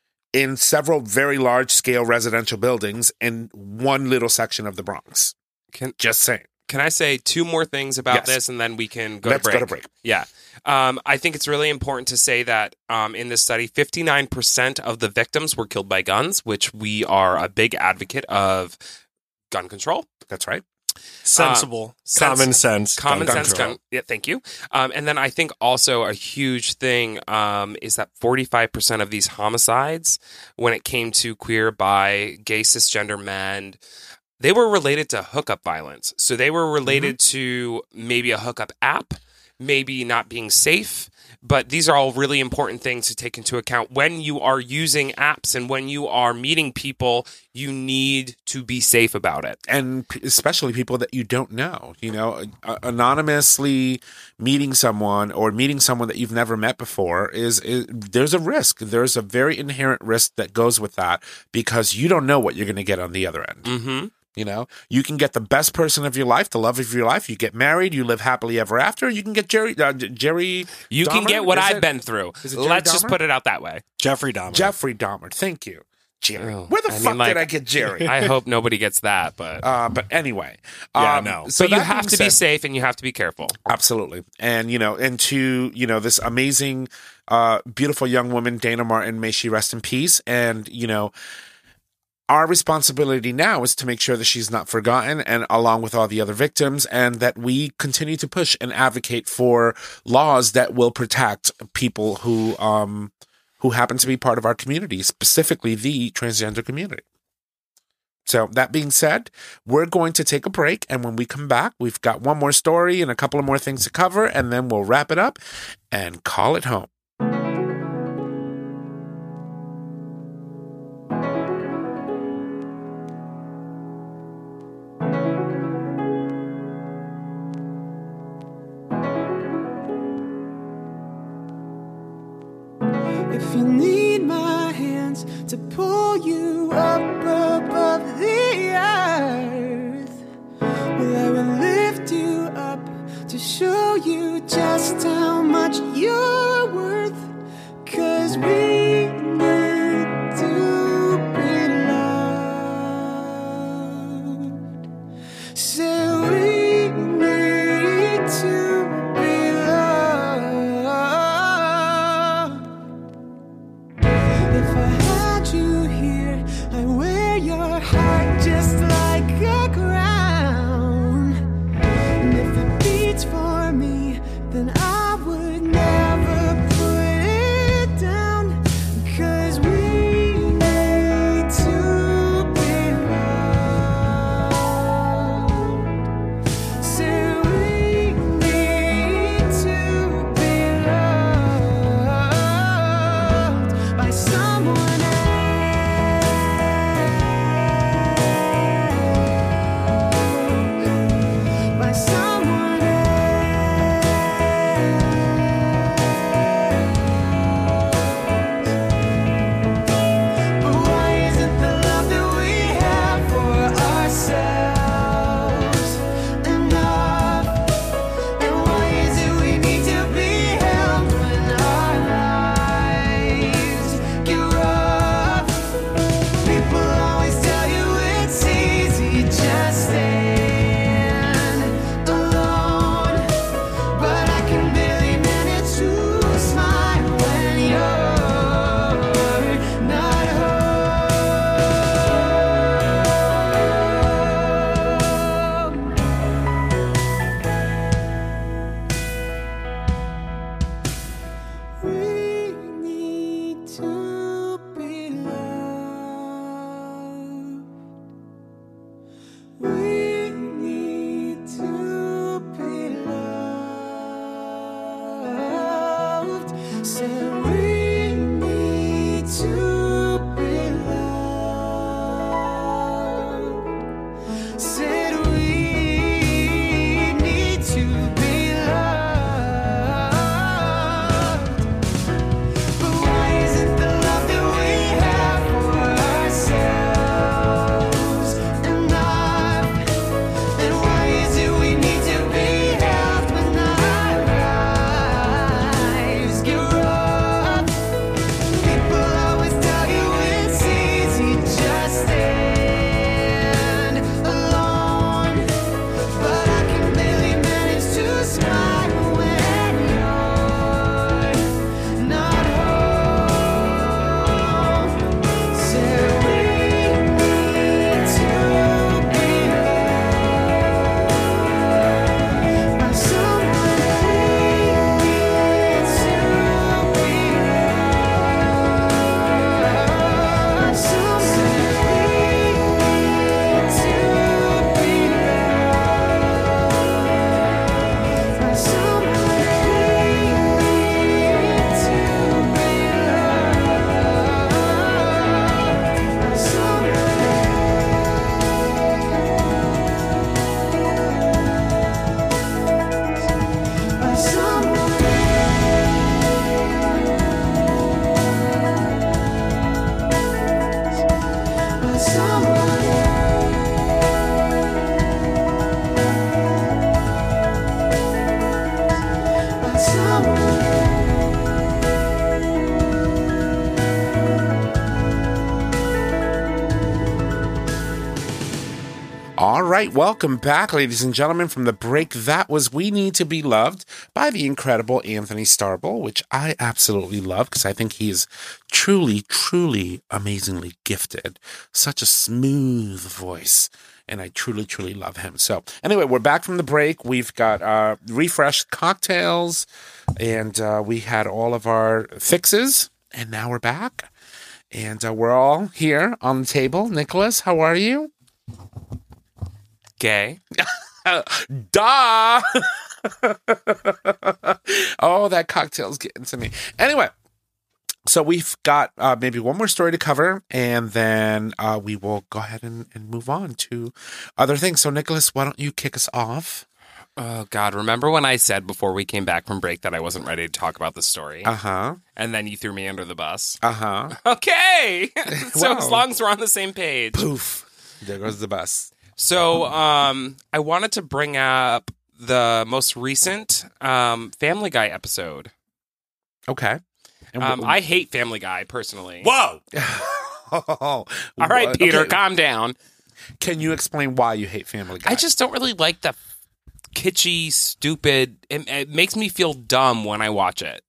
in several very large scale residential buildings in one little section of the Bronx. Can Just saying. Can I say two more things about Yes. this, and then we can go Let's to break? go to break. Yeah. Um, I think it's really important to say that um, in this study, fifty-nine percent of the victims were killed by guns, which we are a big advocate of gun control. That's right. Sensible, Uh, common sense, Common gun sense control. gun. Yeah, thank you. Um, and then I think also a huge thing um, is that forty-five percent of these homicides, when it came to queer, bi, gay, cisgender men, they were related to hookup violence. So they were related Mm-hmm. to maybe a hookup app, maybe not being safe. But these are all really important things to take into account when you are using apps and when you are meeting people. You need to be safe about it. And p- especially people that you don't know, you know, uh, anonymously meeting someone or meeting someone that you've never met before is, is there's a risk. There's a very inherent risk that goes with that because you don't know what you're going to get on the other end. Mm-hmm. You know, you can get the best person of your life, the love of your life. You get married, you live happily ever after. You can get Jerry, uh, Jerry. You can Dahmer? get what Is I've it- been through. is it Jerry Let's just Dahmer? put it out that way. Jeffrey Dahmer. Jeffrey Dahmer. Thank you, Jerry. Oh, Where the I fuck mean, like- did I get Jerry? I hope nobody gets that, but uh, but anyway, Yeah, um, no. So but you that have being to be said- safe and you have to be careful. Absolutely. And, you know, and to, you know, this amazing, uh, beautiful young woman, Dana Martin, may she rest in peace. And, you know, our responsibility now is to make sure that she's not forgotten and along with all the other victims and that we continue to push and advocate for laws that will protect people who, um, who happen to be part of our community, specifically the transgender community. So that being said, we're going to take a break. And when we come back, we've got one more story and a couple of more things to cover, and then we'll wrap it up and call it home. If you need my hands to pull you up above the earth, well, I will lift you up to show you just how much you're worth. 'Cause we need to be loved. So we need to be loved. If I had you here, I'd wear your heart just like a crown. And if it beats for me, then I would never put it down. 'Cause we need to be loved. So we need to be loved by someone else. By someone else. But why isn't the love that we have for ourselves enough? And why is it we need to be held when our lives get rough? People always tell you it's easy, just stand alone. But I can barely manage to smile when you're not home. We need to be loved. We need to be loved. So we need to be loved. Said we need to be loved. But why isn't the love that we have for ourselves enough? And why is it we need to be held when our lives get rough? right, welcome back, ladies and gentlemen, from the break. That was We Need to Be Loved by the incredible Anthony Starble, which I absolutely love because I think he is truly, truly amazingly gifted. Such a smooth voice, and I truly, truly love him. So anyway, we're back from the break. We've got uh, refreshed cocktails, and uh, we had all of our fixes, and now we're back. And uh, we're all here on the table. Nicholas, how are you? Gay. Duh! Oh, that cocktail's getting to me. Anyway, so we've got uh, maybe one more story to cover, and then uh, we will go ahead and, and move on to other things. So, Nicholas, why don't you kick us off? Oh, God. Remember when I said before we came back from break that I wasn't ready to talk about the story? Uh-huh. And then you threw me under the bus? Uh-huh. Okay! So Wow. as long as we're on the same page. Poof. There goes the bus. So um, I wanted to bring up the most recent um, Family Guy episode. Okay. And Um, wh- I hate Family Guy, personally. Whoa! Oh, All right, Peter, okay. calm down. Can you explain why you hate Family Guy? I just don't really like the kitschy, stupid. It, it makes me feel dumb when I watch it.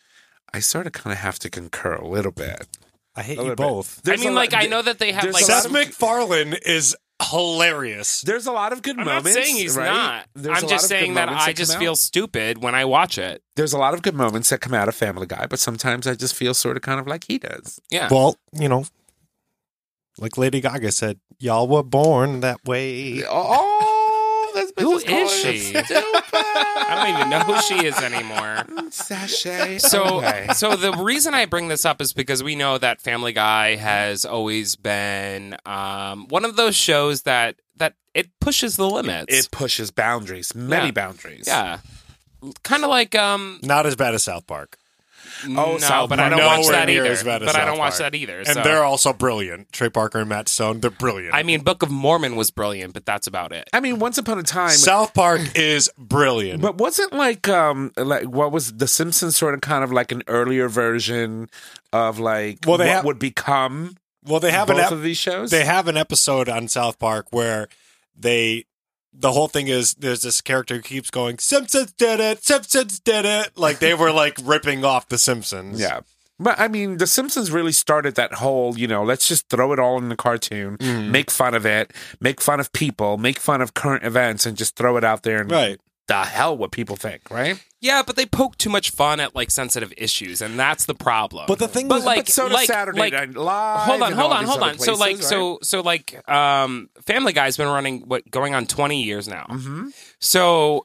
I sort of kind of have to concur a little bit. I hate A you little bit. both. There's I mean, a like, lot- I know that they have, there's like, a lot Seth of- MacFarlane is hilarious. There's a lot of good I'm moments. not saying he's right? not. There's a I'm lot just of good saying that moments I come just out. feel stupid when I watch it. There's a lot of good moments that come out of Family Guy, but sometimes I just feel sort of kind of like he does. Yeah. Well, you know, like Lady Gaga said, y'all were born that way. Oh, that's Who bitch is calling she? us stupid. I don't even know who she is anymore. Sashay. So, Okay. so the reason I bring this up is because we know that Family Guy has always been um, one of those shows that that it pushes the limits. It pushes boundaries, many Yeah. boundaries. yeah, kind of like um. Not as bad as South Park. Oh, no, South but I don't Park. watch that Nowhere near either. as bad as But I South don't watch Park. that either. And so. they're also brilliant. Trey Parker and Matt Stone, they're brilliant. I mean, Book of Mormon was brilliant, but that's about it. I mean, once upon a time. South Park is brilliant. But wasn't like um like what was The Simpsons sort of kind of like an earlier version of like Well, they what have- would become well, they have both an ep- of these shows? they have an episode on South Park where they the whole thing is there's this character who keeps going, Simpsons did it, Simpsons did it. Like they were like ripping off the Simpsons. Yeah. But I mean, The Simpsons really started that whole, you know, let's just throw it all in the cartoon, Mm. make fun of it, make fun of people, make fun of current events, and just throw it out there and Right. the hell what people think, right? Yeah, but they poke too much fun at like sensitive issues, and that's the problem. But the thing But is, like, but so does like, Saturday like, Night Live. hold on, and hold all on, these hold other on. so like, places, right? so so like, um, Family Guy's been running what going on twenty years now. Mhm. So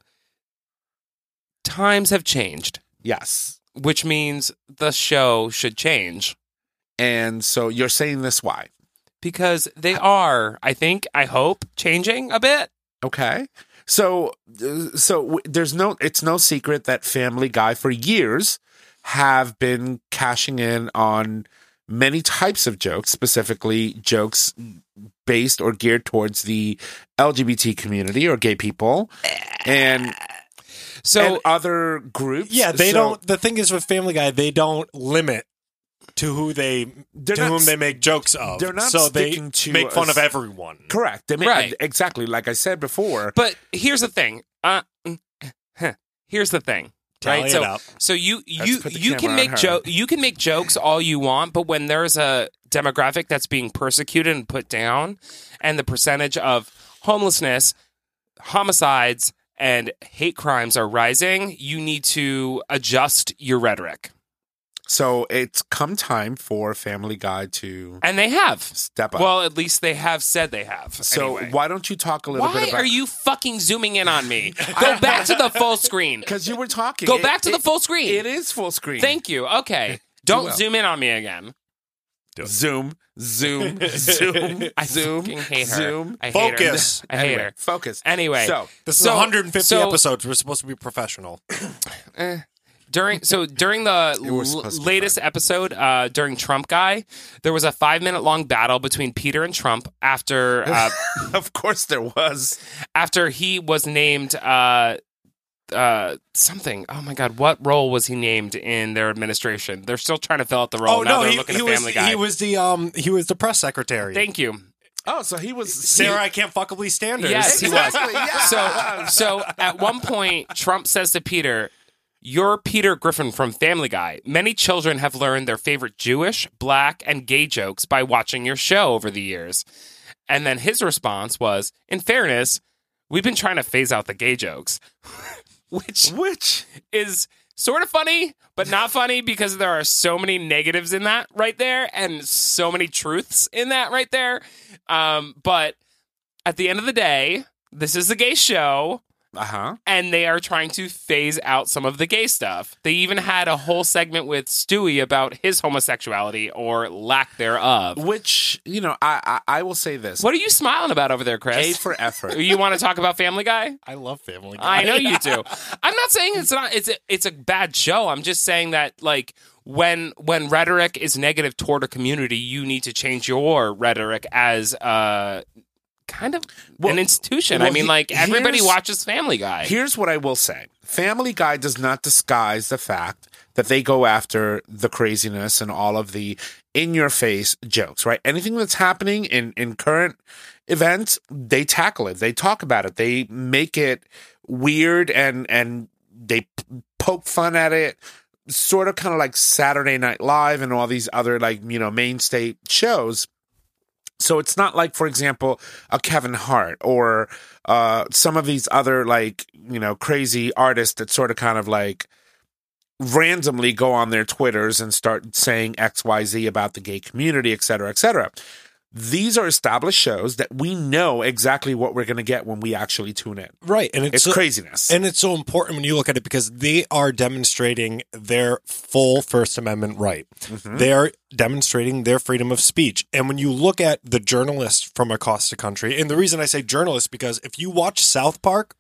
times have changed, Yes. which means the show should change And so you're saying this why? because they are, I think, I hope, changing a bit. Okay. So, uh, so w- there's no, it's no secret that Family Guy for years have been cashing in on many types of jokes, specifically jokes based or geared towards the L G B T community or gay people and, So and other groups. yeah, they So don't. The thing is with Family Guy, they don't limit to who they They're to not whom s- they make jokes of. they're not so they sticking to make fun a of s- everyone. Correct. They may, Right. Exactly. Like I said before. But here's the thing. Uh, mm, huh. Here's the thing. Tally Right. it So, out. so you you put the you camera can on make her. joke you can make jokes all you want, but when there's a demographic that's being persecuted and put down, and the percentage of homelessness, homicides, and hate crimes are rising, you need to adjust your rhetoric, So it's come time for Family Guy to and they have. step up. Well, at least they have said they have. so anyway. why don't you talk a little Why bit about are you fucking zooming in on me? Go back to the full screen. Because you were talking. Go It- back to the it- full screen. It is full screen. Thank you. Okay. Don't well. zoom in on me again. Zoom, zoom, zoom, I zoom, fucking hate her. zoom. I hate Focus. her. I hate Anyway, her. Focus. Anyway, So This is So- one hundred fifty so- episodes. We're supposed to be professional. eh, during so during the It was l- supposed to be latest episode uh, during Trump Guy, there was a five minute long battle between Peter and Trump after uh, of course there was. after he was named uh, uh, something. Oh my God, what role was he named in their administration? They're still trying to fill out the role. Oh now no, they're he, looking he at was Family Guy. he was the um he was the press secretary. Thank you. Oh, so he was Sarah, I can't fuckably stand her. Yes, he was. Exactly, yeah. So, so at one point, Trump says to Peter, "You're Peter Griffin from Family Guy. Many children have learned their favorite Jewish, black, and gay jokes by watching your show over the years." And then his response was, "In fairness, we've been trying to phase out the gay jokes," which which is sort of funny, but not funny because there are so many negatives in that right there and so many truths in that right there. Um, but at the end of the day, this is a gay show. uh-huh. And they are trying to phase out some of the gay stuff. They even had a whole segment with Stewie about his homosexuality or lack thereof. Which, you know, I, I I will say this. What are you smiling about over there, Chris? A for effort. You want to talk about Family Guy? I love Family Guy. I know you do. I'm not saying it's not. It's a, it's a bad show. I'm just saying that like when when rhetoric is negative toward a community, you need to change your rhetoric as uh kind of Well- an institution. well, I mean, he- like everybody here's- watches Family Guy. Here's what I will say. Family Guy does not disguise the fact that they go after the craziness and all of the in-your-face jokes, right? Anything that's happening in, in current events, they tackle it. They talk about it. They make it weird and, and they p- poke fun at it, sort of kind of like Saturday Night Live and all these other, like, you know, mainstay shows. So it's not like, for example, a Kevin Hart or uh, some of these other, like, you know, crazy artists that sort of kind of like randomly go on their Twitters and start saying X Y Z about the gay community, et cetera, et cetera. These are established shows that we know exactly what we're going to get when we actually tune in. Right. And it's, It's so, craziness. And it's so important when you look at it because they are demonstrating their full First Amendment right. Mhm. They are demonstrating their freedom of speech. And when you look at the journalists from across the country, and the reason I say journalists, because if you watch South Park,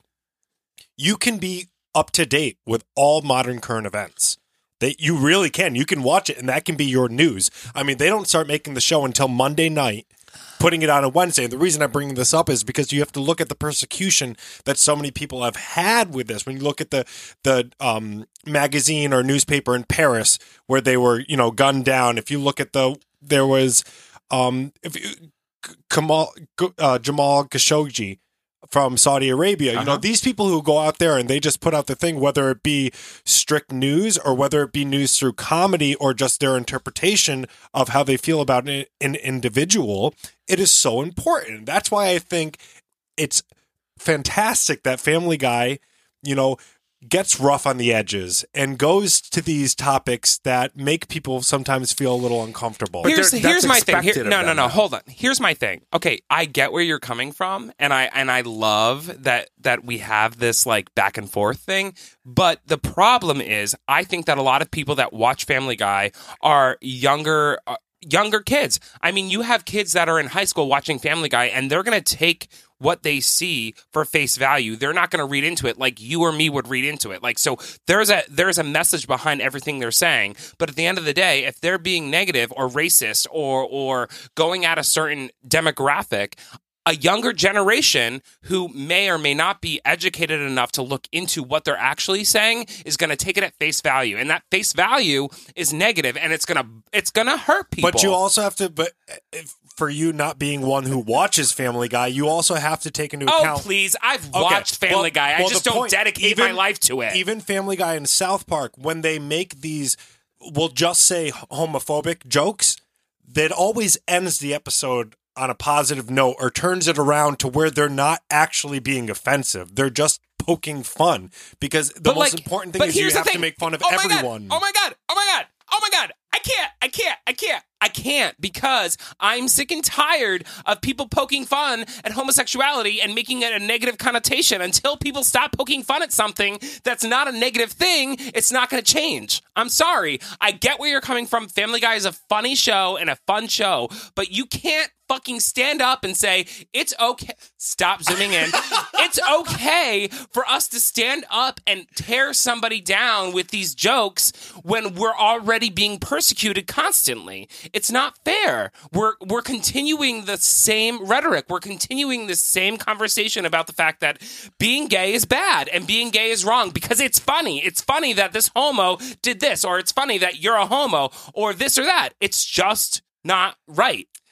you can be up to date with all modern current events. They, you really can. You can watch it, and that can be your news. I mean, they don't start making the show until Monday night, putting it on a Wednesday. And the reason I'm bringing this up is because you have to look at the persecution that so many people have had with this. When you look at the the um, magazine or newspaper in Paris where they were, you know, gunned down. If you look at the, there was um, if you, Kamal, uh, Jamal Khashoggi from Saudi Arabia. You Uh-huh. know, these people who go out there and they just put out the thing, whether it be strict news or whether it be news through comedy or just their interpretation of how they feel about an, an individual, it is so important. That's why I think it's fantastic that Family Guy, you know, gets rough on the edges and goes to these topics that make people sometimes feel a little uncomfortable. But here's there- here's that's my thing. Here, expected of no, no, them, no. though. Hold on. Here's my thing. Okay, I get where you're coming from, and I and I love that that we have this like back and forth thing. But the problem is, I think that a lot of people that watch Family Guy are younger. Uh, younger kids. I mean, you have kids that are in high school watching Family Guy, and they're going to take what they see for face value. They're not going to read into it like you or me would read into it. Like, so there's a there's a message behind everything they're saying. But at the end of the day, if they're being negative or racist or or going at a certain demographic, a younger generation who may or may not be educated enough to look into what they're actually saying is going to take it at face value, and that face value is negative, and it's gonna it's gonna hurt people. But you also have to, but if, for you not being one who watches Family Guy, you also have to take into oh account. please, I've Okay, watched Family well- Guy. I well, just the don't point- dedicate even- my life to it. Even Family Guy and South Park, when they make these, we'll just say homophobic jokes, that always ends the episode on a positive note or turns it around to where they're not actually being offensive. They're just poking fun because the But, most like- important thing but is you here's the have to thing. make fun of Oh my God. everyone. Oh my god! Oh my god! Oh my god! I can't! I can't! I can't! I can't because I'm sick and tired of people poking fun at homosexuality and making it a negative connotation. Until people stop poking fun at something that's not a negative thing, it's not going to change. I'm sorry. I get where you're coming from. Family Guy is a funny show and a fun show, but you can't fucking stand up and say, it's okay. Stop zooming in. It's okay for us to stand up and tear somebody down with these jokes when we're already being persecuted constantly. It's not fair. We're we're continuing the same rhetoric. We're continuing the same conversation about the fact that being gay is bad and being gay is wrong because it's funny. It's funny that this homo did this, or it's funny that you're a homo, or this or that. It's just not right.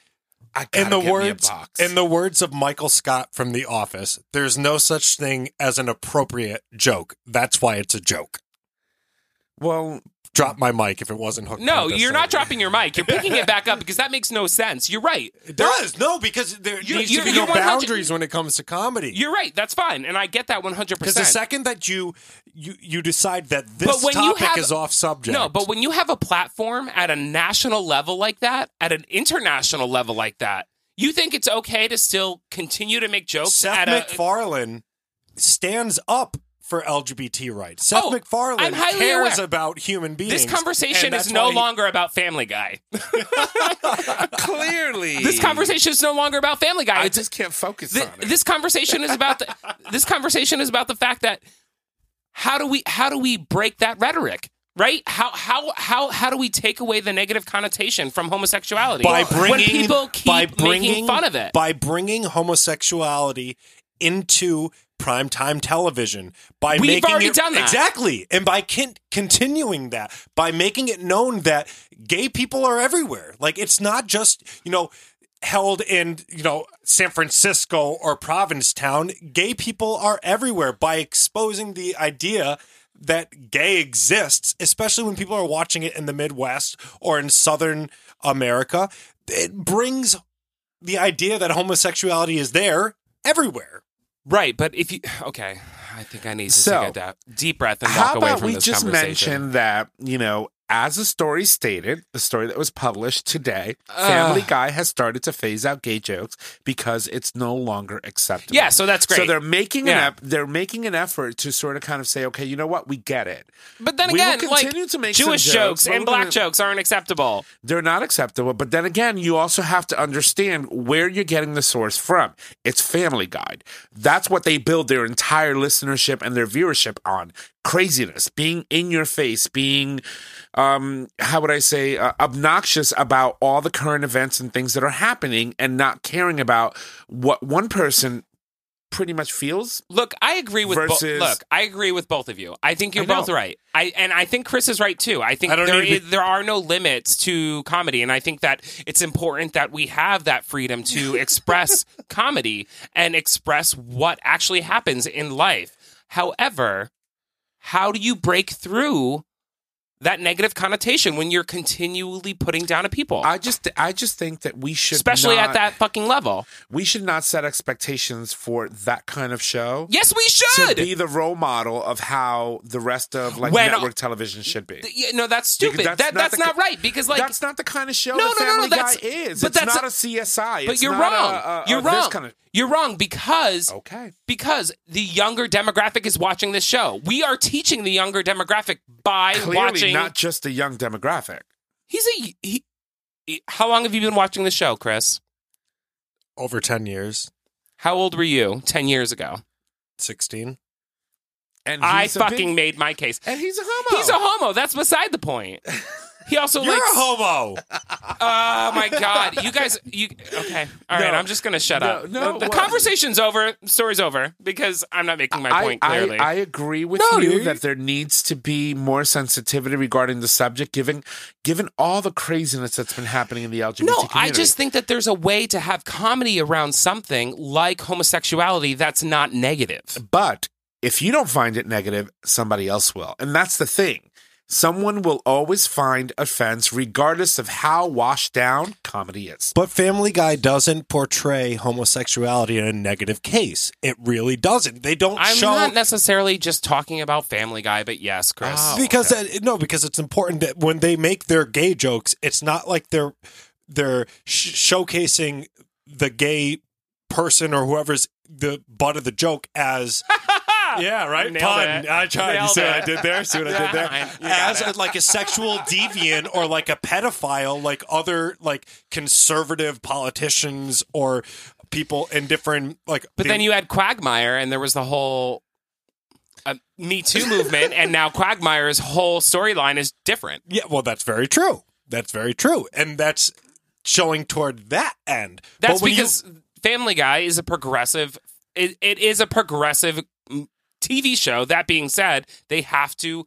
I gotta In the get me a words, box. in the words of Michael Scott from The Office, there's no such thing as an appropriate joke. That's why it's a joke. well, Drop my mic if it wasn't hooked. No, up this you're not thing. dropping your mic. You're picking it back up because that makes no sense. You're right. It does no because there You're- needs you're- to be you're no one hundred boundaries when it comes to comedy. You're right. That's fine, and I get that one hundred Because the percent. second that you you you decide that this But when you topic have- is off subject, No, but when you have a platform at a national level like that, at an international level like that, you think it's okay to still continue to make jokes Seth at a MacFarlane stands up for L G B T rights. Seth Oh, I'm MacFarlane highly cares aware. about human beings. This conversation and is that's no why he- longer about Family Guy. clearly, This conversation is no longer about Family Guy. I It's just can't focus Th- on it. this conversation is about the, this conversation is about the fact that how do we how do we break that rhetoric, right? How how how how do we take away the negative connotation from homosexuality by bringing when people keep by bringing making fun of it? by bringing homosexuality into primetime television by We've making already it, done that. exactly and by con- continuing that by making it known that gay people are everywhere. Like it's not just you know held in you know San Francisco or Provincetown. Gay people are everywhere by exposing the idea that gay exists, especially when people are watching it in the Midwest or in Southern America. It brings the idea that homosexuality is there everywhere. Right, but if you okay, I think I need to So, take a da- deep breath and How walk away about from we this just conversation. mention that, you know, as the story stated, the story that was published today, Family Guy has started to phase out gay jokes because it's no longer acceptable. Yeah, so that's great. So they're making Yeah. an ep- they're making an effort to sort of kind of say, okay, you know what, we get it. But then We will again, like continue to make some Jewish jokes, jokes but and we're black gonna- jokes aren't acceptable. They're not acceptable. But then again, you also have to understand where you're getting the source from. It's Family Guide. That's what they build their entire listenership and their viewership on. Craziness, being in your face, being, um, how would I say, uh, obnoxious about all the current events and things that are happening and not caring about what one person pretty much feels. Look, I agree with both. Versus- Look, I agree with both of you. I think you're I know. both right. I and I think Chris is right too. I think I don't there even- is, there are no limits to comedy, and I think that it's important that we have that freedom to express comedy and express what actually happens in life. However, how do you break through that negative connotation when you're continually putting down a people, I just, I just think that we should, especially not, at that fucking level? we should not set expectations for that kind of show. Yes, we To should. be the role model of how the rest of like When- network television should be. Yeah, no, that's stupid. Because that, that's the not ki- right because like that's not the kind of show No, that no, no, no, Family that's- Guy is. but It's that's not a- a C S I. But It's you're not wrong. A, a, you're a wrong. This kind of, You're wrong because okay. because the younger demographic is watching this show. We are teaching the younger demographic by Clearly, watching. not just a young demographic. He's a. He, he- how long have you been watching the show, Chris? Over ten years, How old were you ten years ago? sixteen. And I he's a fucking big- made my case. and he's a homo. He's a homo. That's beside the point. He also You're likes. a homo. Oh my god, you guys. You okay? All right, No. I'm just gonna shut No, up. no, the the what- conversation's over. Story's over because I'm not making my I, point I, clearly. I agree with No, you dude. that there needs to be more sensitivity regarding the subject, given given all the craziness that's been happening in the L G B T No, community. I just think that there's a way to have comedy around something like homosexuality that's not negative. But if you don't find it negative, somebody else will. And that's the thing. Someone will always find offense regardless of how washed down comedy is. But Family Guy doesn't portray homosexuality in a negative case. It really doesn't. They don't I'm show not necessarily just talking about Family Guy, but yes, Chris. Oh. because uh, no, because it's important that when they make their gay jokes, it's not like they're they're sh- showcasing the gay person or whoever's the butt of the joke as yeah, right. Nailed Pun. it. I tried. Nailed you see what I it. did there? See what I did there? Yeah, you got As it. a, like a sexual deviant or like a pedophile, like other like conservative politicians or people in different like. But then you had Quagmire, and there was the whole uh, Me Too movement, and now Quagmire's whole storyline is different. yeah, well, that's very true. That's very true, and that's showing toward that end. That's But when you- because Family Guy is a progressive. It, it is a progressive mm, T V show. That being said, they have to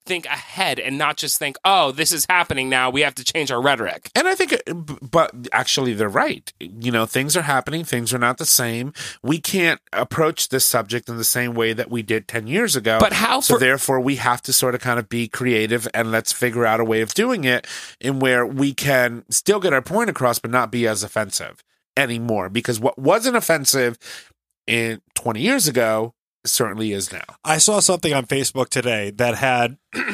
think ahead and not just think, oh, this is happening now, we have to change our rhetoric. And I think, but actually, they're right. You know, things are happening. Things are not the same. We can't approach this subject in the same way that we did ten years ago. But how So for- therefore, we have to sort of kind of be creative and let's figure out a way of doing it in where we can still get our point across, but not be as offensive anymore. Because what wasn't offensive in twenty years ago certainly is now. I saw something on Facebook today that had,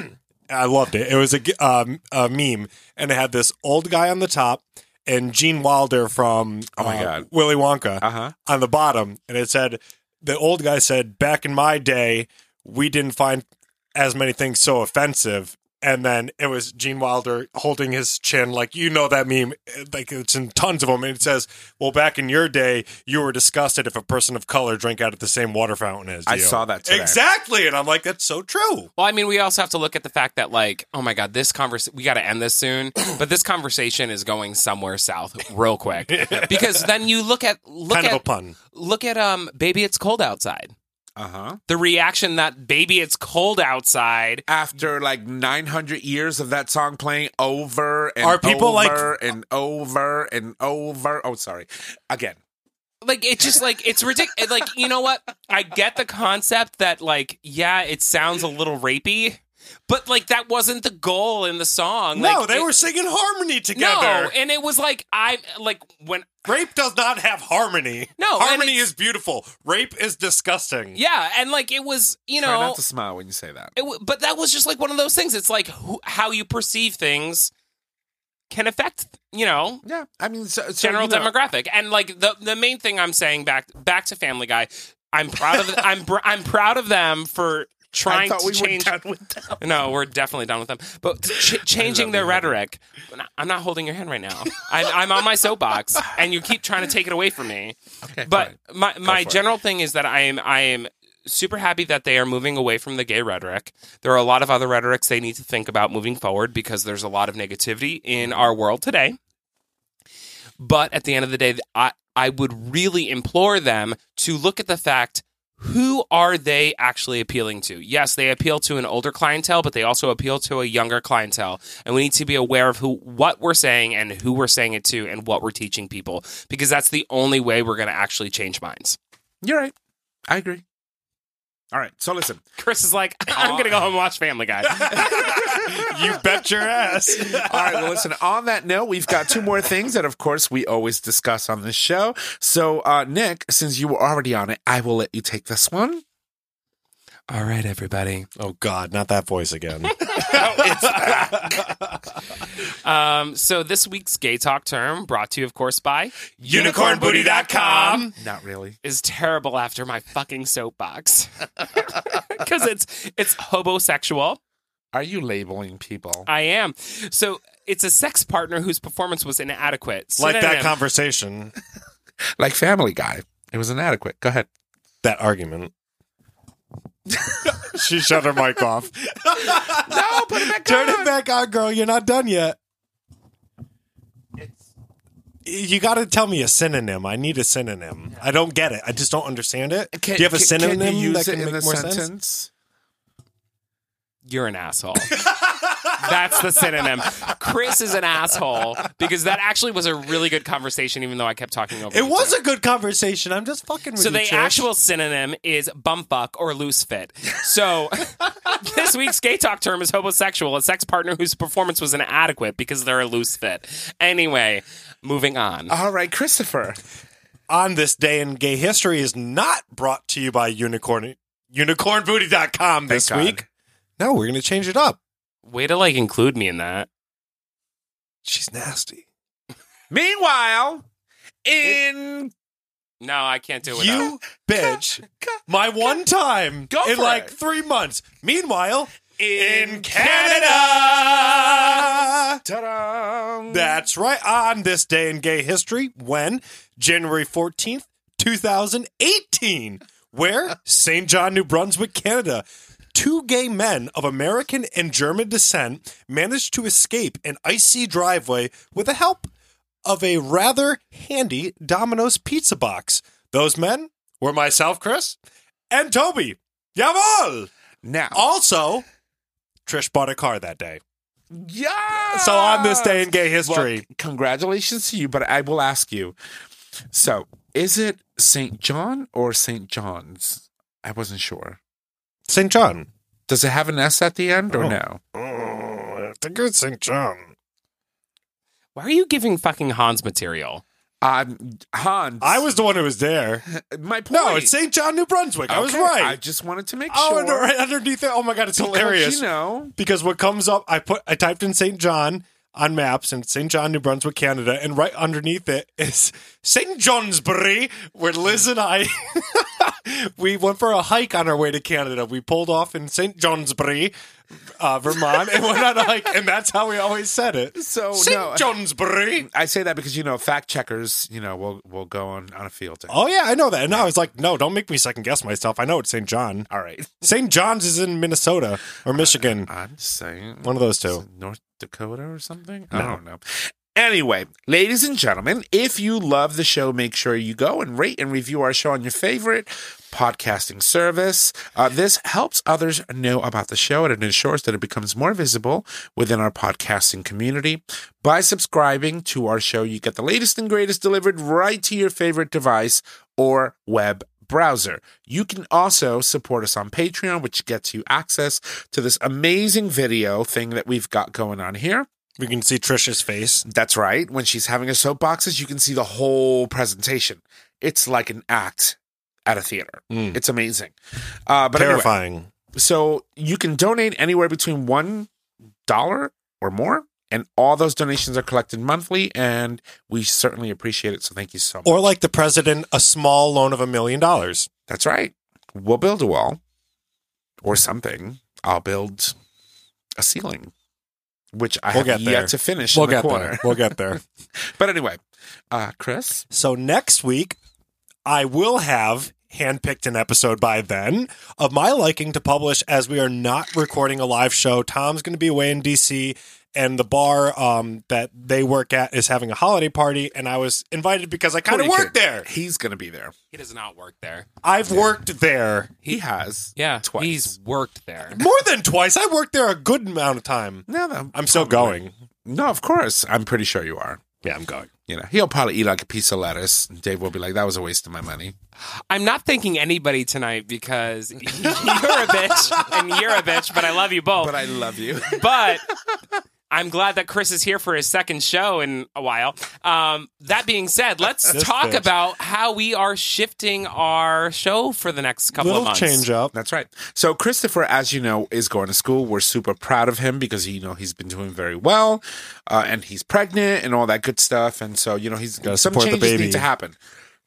I loved it. It was a, g- um, a meme, and it had this old guy on the top and Gene Wilder from Oh my uh, God. Willy Wonka Uh huh. on the bottom. And it said, the old guy said, back in my day, we didn't find as many things so offensive. And then it was Gene Wilder holding his chin, like, you know that meme, like it's in tons of them. And it says, well, back in your day, you were disgusted if a person of color drank out of the same water fountain as I you. saw that today. Exactly. And I'm like, that's so true. Well, I mean, we also have to look at the fact that, like, oh my God, this conversation, we got to end this soon, but this conversation is going somewhere south real quick. Because then you look at, look kind at, of a pun. look at, um, Baby It's Cold Outside. Uh huh. The reaction that Baby It's Cold Outside. After like nine hundred years of that song playing over and Are people, like- over and over and over. Oh, sorry. Again. Like, it's just like, it's ridiculous. Like, you know what? I get the concept that, like, yeah, it sounds a little rapey, but, like, that wasn't the goal in the song. No, like, they it- were singing harmony together. No, and it was like, I, like, when, Rape does not have harmony. No, and harmony it's- is beautiful. Rape is disgusting. yeah, and, like, it was, you Try know. not to smile when you say that. It w- but that was just like one of those things. It's like who, how you perceive things can affect, you know, Yeah. I mean, so, so, general you know, demographic. And like the the main thing I'm saying back back to Family Guy, I'm proud of I'm br- I'm proud of them for I trying thought to we change. were done with that. No, we're definitely done with them. But ch- changing their rhetoric. I'm not holding your hand right now. I'm, I'm on my soapbox, and you keep trying to take it away from me. Okay, But fine. my my for it. general thing is that I am I am super happy that they are moving away from the gay rhetoric. There are a lot of other rhetorics they need to think about moving forward because there's a lot of negativity in our world today. But at the end of the day, I I would really implore them to look at the fact, who are they actually appealing to? Yes, they appeal to an older clientele, but they also appeal to a younger clientele. And we need to be aware of who, what we're saying and who we're saying it to and what we're teaching people, because that's the only way we're going to actually change minds. You're right. I agree. All right. So listen. Chris is like, I'm going to go home and watch Family Guy. You bet your ass. All right. Well, listen, on that note, we've got two more things that, of course, we always discuss on this show. So, uh, Nick, since you were already on it, I will let you take this one. All right, everybody. Oh, God, not that voice again. Um, so this week's Gay Talk term, brought to you, of course, by unicorn booty dot com. Not really. is terrible after my fucking soapbox. Because it's it's hobosexual. Are you labeling people? I am. So it's a sex partner whose performance was inadequate. Like that Synonym- conversation, Like Family Guy. It was inadequate. Go ahead. that argument. She shut her mic off. No, put it back Turn on. it back on, girl. You're not done yet. You got to tell me a synonym. I need a synonym. I don't get it. I just don't understand it. Can, Do you have a can- synonym can you use that it can in make the more sentence? sense? You're an asshole. That's the synonym. Chris is an asshole because that actually was a really good conversation, even though I kept talking over It you was two. a good conversation. I'm just fucking with So you, the Trish. actual synonym is bumfuck or loose fit. So this week's Gay Talk term is homosexual, a sex partner whose performance was inadequate because they're a loose fit. Anyway, moving on. All right, Christopher. On this day in gay history is not brought to you by Unicorn unicorn booty dot com this Thank God. week. No, we're going to change it up. Way to like include me in that. She's nasty. Meanwhile, in No, I can't do it. You bitch. My one time Go in for like it. three months. Meanwhile, in Canada. Canada. Ta-da! That's right. On this day in gay history, when January fourteenth, twenty eighteen, where Saint John, New Brunswick, Canada, two gay men of American and German descent managed to escape an icy driveway with the help of a rather handy Domino's pizza box. Those men were myself, Chris, and Toby. Jawohl! Now, Also, Trish bought a car that day. Yeah. So on this day in gay history. Well, congratulations to you, but I will ask you. So, is it Saint John or Saint John's? I wasn't sure. Saint John. Does it have an S at the end or Oh. no? Oh, I think it's Saint John. Why are you giving fucking Hans material? Um, Hans. I was the one who was there. my point. No, it's Saint John, New Brunswick. I was Okay, right. I just wanted to make oh, sure. and right underneath it. Oh my god, it's Because, hilarious. You know, Because what comes up, I put, I typed in Saint John on maps and Saint John, New Brunswick, Canada, and right underneath it is Saint Johnsbury, where Liz and I we went for a hike on our way to Canada. We pulled off in Saint Johnsbury, uh, Vermont, and went on a hike, and that's how we always said it. So, Saint no. Johnsbury. I say that because, you know, fact checkers, you know, will will go on, on a field day. Oh yeah, I know that. And I was like, no, don't make me second guess myself. I know it's Saint John. All right. Saint John's is in Minnesota or Michigan. I'm just saying. One of those Is two. it North Dakota or something? I don't know. Anyway, ladies and gentlemen, if you love the show, make sure you go and rate and review our show on your favorite podcasting service. Uh, this helps others know about the show, and it ensures that it becomes more visible within our podcasting community. By subscribing to our show, you get the latest and greatest delivered right to your favorite device or web browser. You can also support us on Patreon, which gets you access to this amazing video thing that we've got going on here. We can see Trisha's face. That's right. When she's having her soapboxes, you can see the whole presentation. It's like an act at a theater. Mm. It's amazing. Uh, but anyway, Terrifying. so you can donate anywhere between one dollar or more, and all those donations are collected monthly, and we certainly appreciate it. So thank you so much. Or like the president, a small loan of a million dollars. That's right. We'll build a wall or something. I'll build a ceiling, which I We'll have get yet there. to finish We'll in the get corner. there. We'll get there. But anyway, uh, Chris? So next week, I will have handpicked an episode by then of my liking to publish, as we are not recording a live show. Tom's going to be away in D C, and the bar um, that they work at is having a holiday party, and I was invited because I kind of Pretty worked good. there. He's going to be there. He does not work there. I've worked there He has. Yeah, Twice. he's worked there. more than twice. I worked there a good amount of time. No, no, I'm still probably. going. No, of course. I'm pretty sure you are. Yeah, I'm going. You know, he'll probably eat like a piece of lettuce. And Dave will be like, that was a waste of my money. I'm not thanking anybody tonight because you're a bitch and you're a bitch, but I love you both. But I love you. But I'm glad that Chris is here for his second show in a while. Um, that being said, let's This talk bitch. about how we are shifting our show for the next couple Little of months. change up. That's right. So Christopher, as you know, is going to school. We're super proud of him because, you know, he's been doing very well, uh, and he's pregnant and all that good stuff. And so, you know, he's Gotta some support the changes baby. need to happen.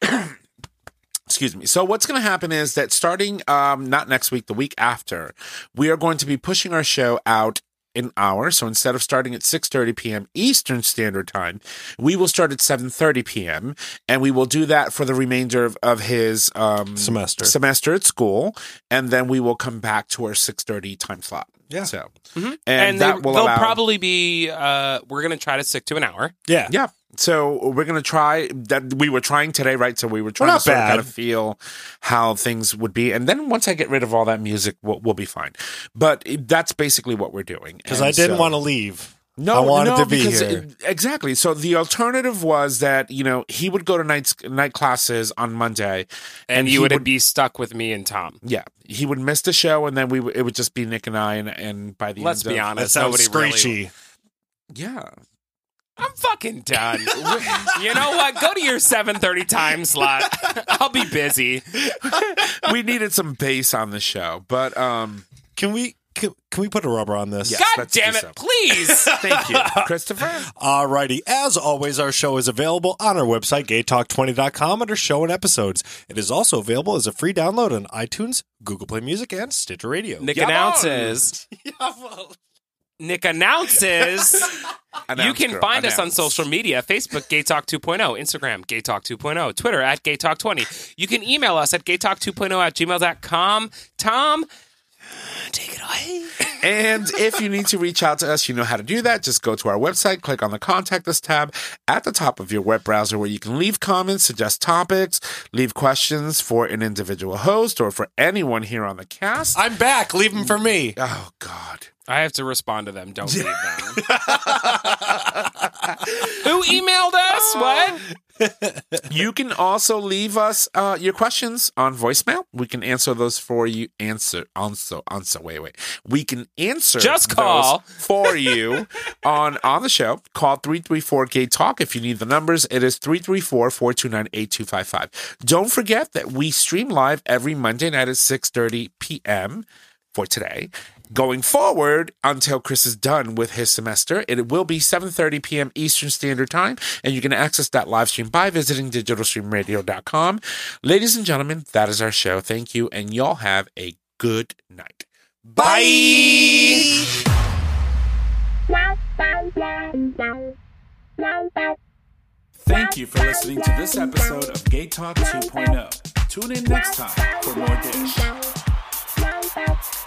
Excuse me. So what's going to happen is that starting um, not next week, the week after, we are going to be pushing our show out an hour. So instead of starting at six thirty p.m. Eastern Standard Time, we will start at seven thirty p.m. and we will do that for the remainder of, of his um, Semester. semester at school, and then we will come back to our six thirty time slot. Yeah. So, Mhm. and, And, that they, will they'll allow. probably be, uh, we're going to try to stick to an hour. Yeah. Yeah. So we're gonna try that. We were trying today, right? So we were trying Well, to not sort of bad. kind of feel how things would be, and then once I get rid of all that music, we'll, we'll be fine. But it- that's basically what we're doing. Because And I didn't so- want to leave. No, I wanted no, to be because here. it- exactly. So the alternative was that, you know, he would go to night night classes on Monday, And, he you would, be stuck with me and Tom. yeah, he would miss the show, and then we would- it would just be Nick and I, and, and by the Let's end be of, That honest. sounds Nobody really- screechy. yeah. I'm fucking done. You know what? Go to your seven thirty time slot. I'll be busy. We needed some bass on the show, but um, Can we can, can we put a rubber on this? Yes, God let's do damn it, so. please. Thank you, Christopher. Alrighty. As always, our show is available on our website, gay talk twenty dot com, under show and episodes. It is also available as a free download on iTunes, Google Play Music, and Stitcher Radio. Nick Yeah, announces. Nick announces. You Announce, can girl, find us on announce. social media: Facebook, Gay Talk two point oh, Instagram, Gay Talk two point oh, Twitter at Gay Talk twenty. You can email us at gay talk two point oh at gmail dot com. Tom, take it away. And if you need to reach out to us, you know how to do that. Just go to our website, click on the Contact Us tab at the top of your web browser, where you can leave comments, suggest topics, leave questions for an individual host or for anyone here on the cast. I'm back. Leave them for me. Oh, God. I have to respond to them. Don't leave them. Who emailed us? What? You can also leave us uh, your questions on voicemail. We can answer those for you. Answer, answer, answer. Wait, wait. We can answer Just call. those for you on on the show. Call three three four gay talk if you need the numbers. It is three three four, four two nine, eight two five five. Don't forget that we stream live every Monday night at six thirty p.m. for today. Going forward, until Chris is done with his semester, it will be seven thirty p.m. Eastern Standard Time, and you can access that live stream by visiting digital stream radio dot com. Ladies and gentlemen, that is our show. Thank you, and y'all have a good night. Bye! Thank you for listening to this episode of Gay Talk two point oh. Tune in next time for more dish.